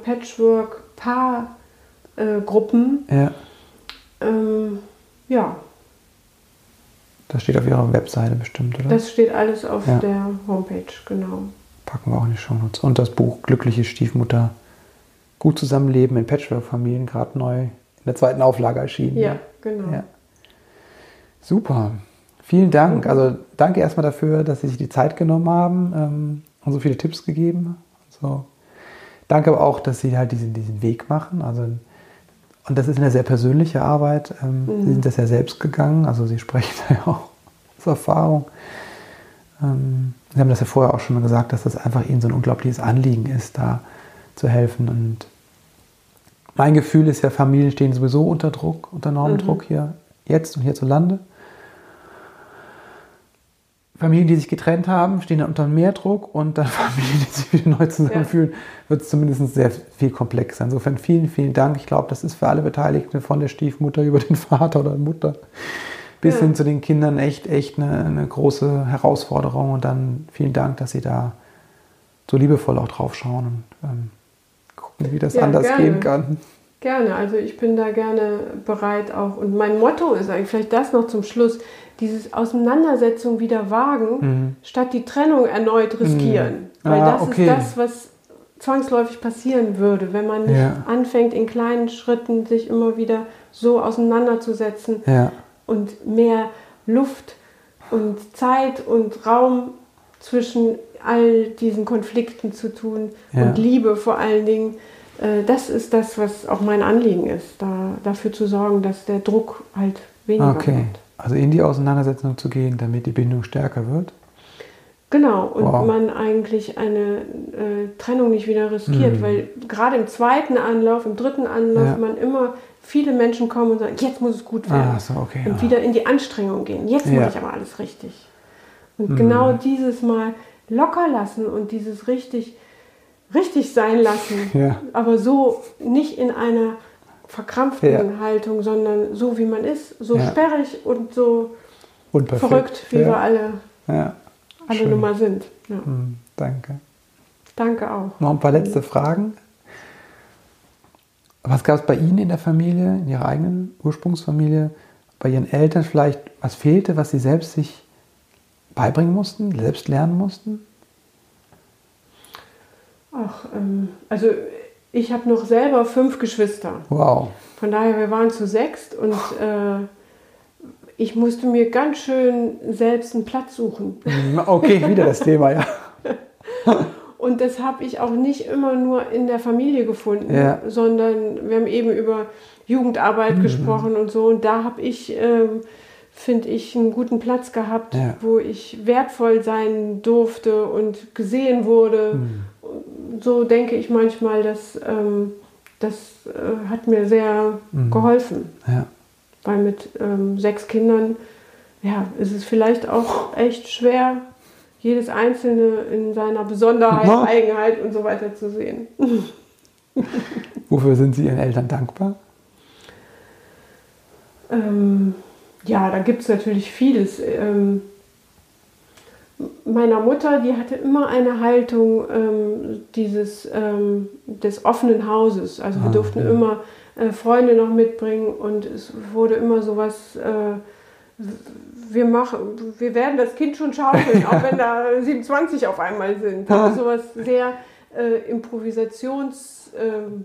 Patchwork-Paar-Gruppen. Äh, ja. Ähm, ja. Das steht auf Ihrer Webseite bestimmt, oder? Das steht alles auf ja. der Homepage, genau. Packen wir auch in die Shownotes. Und das Buch Glückliche Stiefmutter, gut zusammenleben in Patchwork-Familien, gerade neu in der zweiten Auflage erschienen. Ja, genau. Ja. Super. Vielen Dank. Also danke erstmal dafür, dass Sie sich die Zeit genommen haben ähm, und so viele Tipps gegeben. Also, danke aber auch, dass Sie halt diesen, diesen Weg machen. Also, und das ist eine sehr persönliche Arbeit. Ähm, mhm. Sie sind das ja selbst gegangen. Also Sie sprechen da ja auch aus Erfahrung. Ähm, Sie haben das ja vorher auch schon mal gesagt, dass das einfach Ihnen so ein unglaubliches Anliegen ist, da zu helfen. Und mein Gefühl ist ja, Familien stehen sowieso unter Druck, unter enormem mhm. Druck hier, jetzt und hierzulande. Familien, die sich getrennt haben, stehen dann unter mehr Druck und dann Familien, die sich wieder neu zusammenfühlen, ja. wird es zumindest sehr viel komplexer. Insofern vielen, vielen Dank. Ich glaube, das ist für alle Beteiligten, von der Stiefmutter über den Vater oder die Mutter bis ja. hin zu den Kindern echt, echt eine, eine große Herausforderung. Und dann vielen Dank, dass Sie da so liebevoll auch drauf schauen und ähm, gucken, wie das ja, anders gerne. gehen kann. Gerne, also ich bin da gerne bereit auch. Und mein Motto ist eigentlich, vielleicht das noch zum Schluss, dieses Auseinandersetzung wieder wagen, mhm. statt die Trennung erneut riskieren. Mhm. Weil ah, das okay. ist das, was zwangsläufig passieren würde, wenn man nicht ja. anfängt, in kleinen Schritten sich immer wieder so auseinanderzusetzen ja. und mehr Luft und Zeit und Raum zwischen all diesen Konflikten zu tun ja. und Liebe vor allen Dingen. Das ist das, was auch mein Anliegen ist, da, dafür zu sorgen, dass der Druck halt weniger okay. wird. Also in die Auseinandersetzung zu gehen, damit die Bindung stärker wird? Genau, und wow. man eigentlich eine äh, Trennung nicht wieder riskiert, mm. weil gerade im zweiten Anlauf, im dritten Anlauf, ja. man immer viele Menschen kommen und sagen, jetzt muss es gut werden. Ah, so, okay, und ja. wieder in die Anstrengung gehen. Jetzt ja. mache ich aber alles richtig. Und mm. genau dieses Mal locker lassen und dieses richtig, richtig sein lassen, ja. aber so nicht in einer verkrampften ja. Haltung, sondern so wie man ist, so ja. sperrig und so und verrückt, wie ja. wir alle, ja. alle nun mal sind. Ja. Hm, danke. Danke auch. Noch ein paar letzte Fragen. Was gab es bei Ihnen in der Familie, in Ihrer eigenen Ursprungsfamilie, bei Ihren Eltern vielleicht, was fehlte, was Sie selbst sich beibringen mussten, selbst lernen mussten? Ach, ähm, also ich habe noch selber fünf Geschwister. Wow. Von daher, wir waren zu sechst und äh, ich musste mir ganz schön selbst einen Platz suchen. Okay, wieder das Thema, ja. Und das habe ich auch nicht immer nur in der Familie gefunden, ja. sondern wir haben eben über Jugendarbeit mhm. gesprochen und so. Und da habe ich, äh, finde ich, einen guten Platz gehabt, ja. wo ich wertvoll sein durfte und gesehen wurde. Mhm. So denke ich manchmal, dass ähm, das äh, hat mir sehr mhm. geholfen. Ja. Weil mit ähm, sechs Kindern ja, ist es vielleicht auch echt schwer, jedes Einzelne in seiner Besonderheit, ja. Eigenheit und so weiter zu sehen. Wofür sind Sie Ihren Eltern dankbar? Ähm, ja, da gibt es natürlich vieles. Ähm, meiner Mutter, die hatte immer eine Haltung ähm, dieses, ähm, des offenen Hauses. Also wir ah, durften ja. immer äh, Freunde noch mitbringen und es wurde immer sowas, äh, wir, machen, wir werden das Kind schon schaukeln, auch wenn da siebenundzwanzig auf einmal sind. Also sowas sehr äh, Improvisations... Ähm,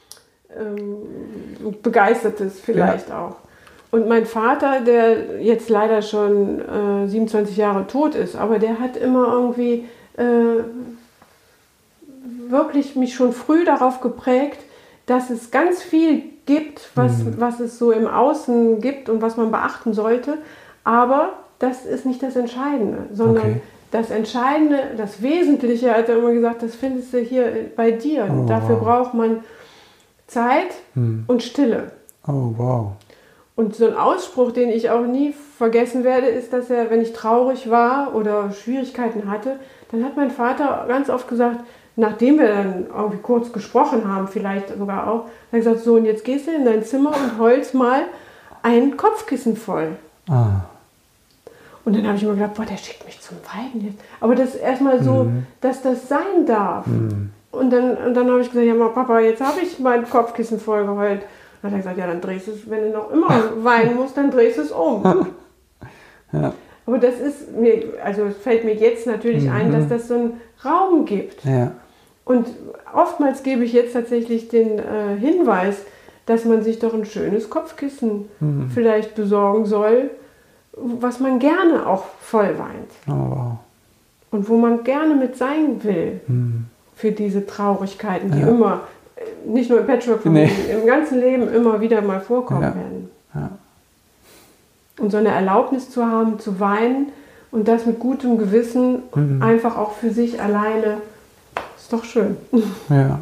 ähm, Begeistertes vielleicht ja. auch. Und mein Vater, der jetzt leider schon äh, siebenundzwanzig Jahre tot ist, aber der hat immer irgendwie äh, wirklich mich schon früh darauf geprägt, dass es ganz viel gibt, was, mhm. was es so im Außen gibt und was man beachten sollte. Aber das ist nicht das Entscheidende, sondern okay. das Entscheidende, das Wesentliche, hat er immer gesagt, das findest du hier bei dir. Oh, dafür wow. braucht man Zeit mhm. und Stille. Oh, wow. Und so ein Ausspruch, den ich auch nie vergessen werde, ist, dass er, wenn ich traurig war oder Schwierigkeiten hatte, dann hat mein Vater ganz oft gesagt, nachdem wir dann irgendwie kurz gesprochen haben, vielleicht sogar auch, hat er gesagt, so, und jetzt gehst du in dein Zimmer und heulst mal ein Kopfkissen voll. Ah. Und dann habe ich immer gedacht, boah, der schickt mich zum Weinen jetzt. Aber das ist erstmal so, mhm. dass das sein darf. Mhm. Und dann, und dann habe ich gesagt, ja mal Papa, jetzt habe ich mein Kopfkissen voll geheult. Dann hat er gesagt, ja dann drehst du es, wenn du noch immer weinen musst, dann drehst du es um. Ja. Aber das ist mir, also es fällt mir jetzt natürlich mhm. ein, dass das so einen Raum gibt. Ja. Und oftmals gebe ich jetzt tatsächlich den äh, Hinweis, dass man sich doch ein schönes Kopfkissen mhm. vielleicht besorgen soll, was man gerne auch voll weint. Oh, wow. Und wo man gerne mit sein will mhm. für diese Traurigkeiten, die ja. immer, nicht nur im Patchwork-Familien, nee. im ganzen Leben immer wieder mal vorkommen ja. werden. Ja. Und so eine Erlaubnis zu haben, zu weinen und das mit gutem Gewissen, mhm. einfach auch für sich alleine, ist doch schön. Ja.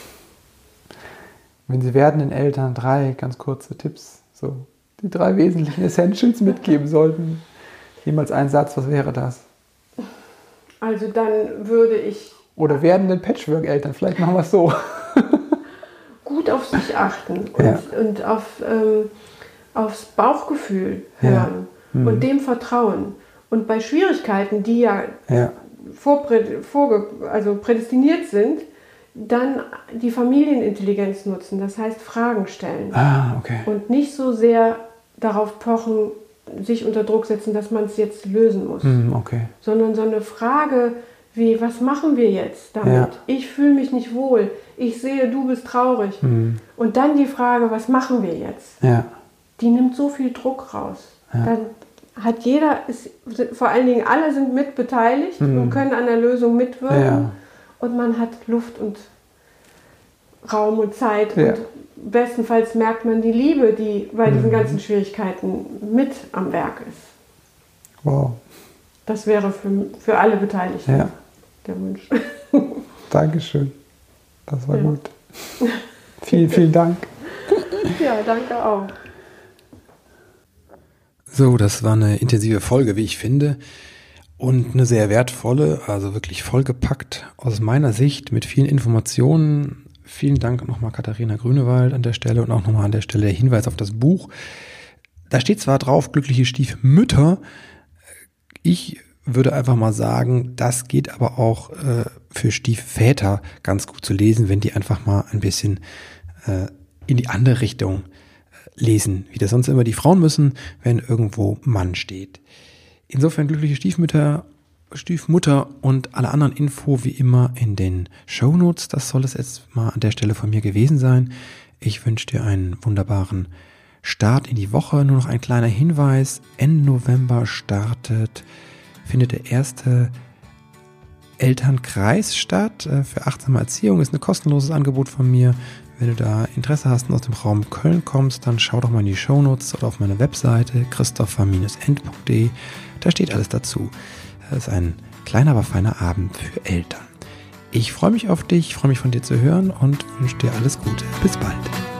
Wenn Sie werdenden Eltern drei ganz kurze Tipps, so die drei wesentlichen Essentials mitgeben sollten, jemals ein Satz, was wäre das? Also dann würde ich... Oder werdenden Patchwork-Eltern, vielleicht machen wir es so. Gut auf sich achten und, ja. und auf... Ähm, aufs Bauchgefühl hören ja. mhm. und dem vertrauen. Und bei Schwierigkeiten, die ja, ja. Vorprä- vorge- also prädestiniert sind, dann die Familienintelligenz nutzen, das heißt Fragen stellen. Ah, okay. Und nicht so sehr darauf pochen, sich unter Druck setzen, dass man es jetzt lösen muss. Mhm, okay. Sondern so eine Frage wie, was machen wir jetzt damit? Ja. Ich fühle mich nicht wohl, ich sehe, du bist traurig. Mhm. Und dann die Frage, was machen wir jetzt? Ja. Die nimmt so viel Druck raus. Ja. Dann hat jeder, ist, vor allen Dingen alle sind mit beteiligt mhm. und können an der Lösung mitwirken. Ja. Und man hat Luft und Raum und Zeit. Ja. Und bestenfalls merkt man die Liebe, die bei mhm. diesen ganzen Schwierigkeiten mit am Werk ist. Wow. Das wäre für, für alle Beteiligten ja. der Wunsch. Dankeschön. Das war ja. gut. Vielen, vielen Dank. Ja, danke auch. So, das war eine intensive Folge, wie ich finde, und eine sehr wertvolle, also wirklich vollgepackt aus meiner Sicht mit vielen Informationen. Vielen Dank nochmal Katharina Grünewald an der Stelle und auch nochmal an der Stelle der Hinweis auf das Buch. Da steht zwar drauf, glückliche Stiefmütter. Ich würde einfach mal sagen, das geht aber auch äh, für Stiefväter ganz gut zu lesen, wenn die einfach mal ein bisschen äh, in die andere Richtung lesen, wie das sonst immer die Frauen müssen, wenn irgendwo Mann steht. Insofern glückliche Stiefmütter, Stiefmutter und alle anderen Info wie immer in den Shownotes. Das soll es jetzt mal an der Stelle von mir gewesen sein. Ich wünsche dir einen wunderbaren Start in die Woche. Nur noch ein kleiner Hinweis. Ende November startet, findet der erste Elternkreis statt für achtsame Erziehung. Ist ein kostenloses Angebot von mir. Wenn du da Interesse hast und aus dem Raum Köln kommst, dann schau doch mal in die Shownotes oder auf meine Webseite christopher Bindestrich end punkt de. Da steht alles dazu. Das ist ein kleiner, aber feiner Abend für Eltern. Ich freue mich auf dich, freue mich von dir zu hören und wünsche dir alles Gute. Bis bald.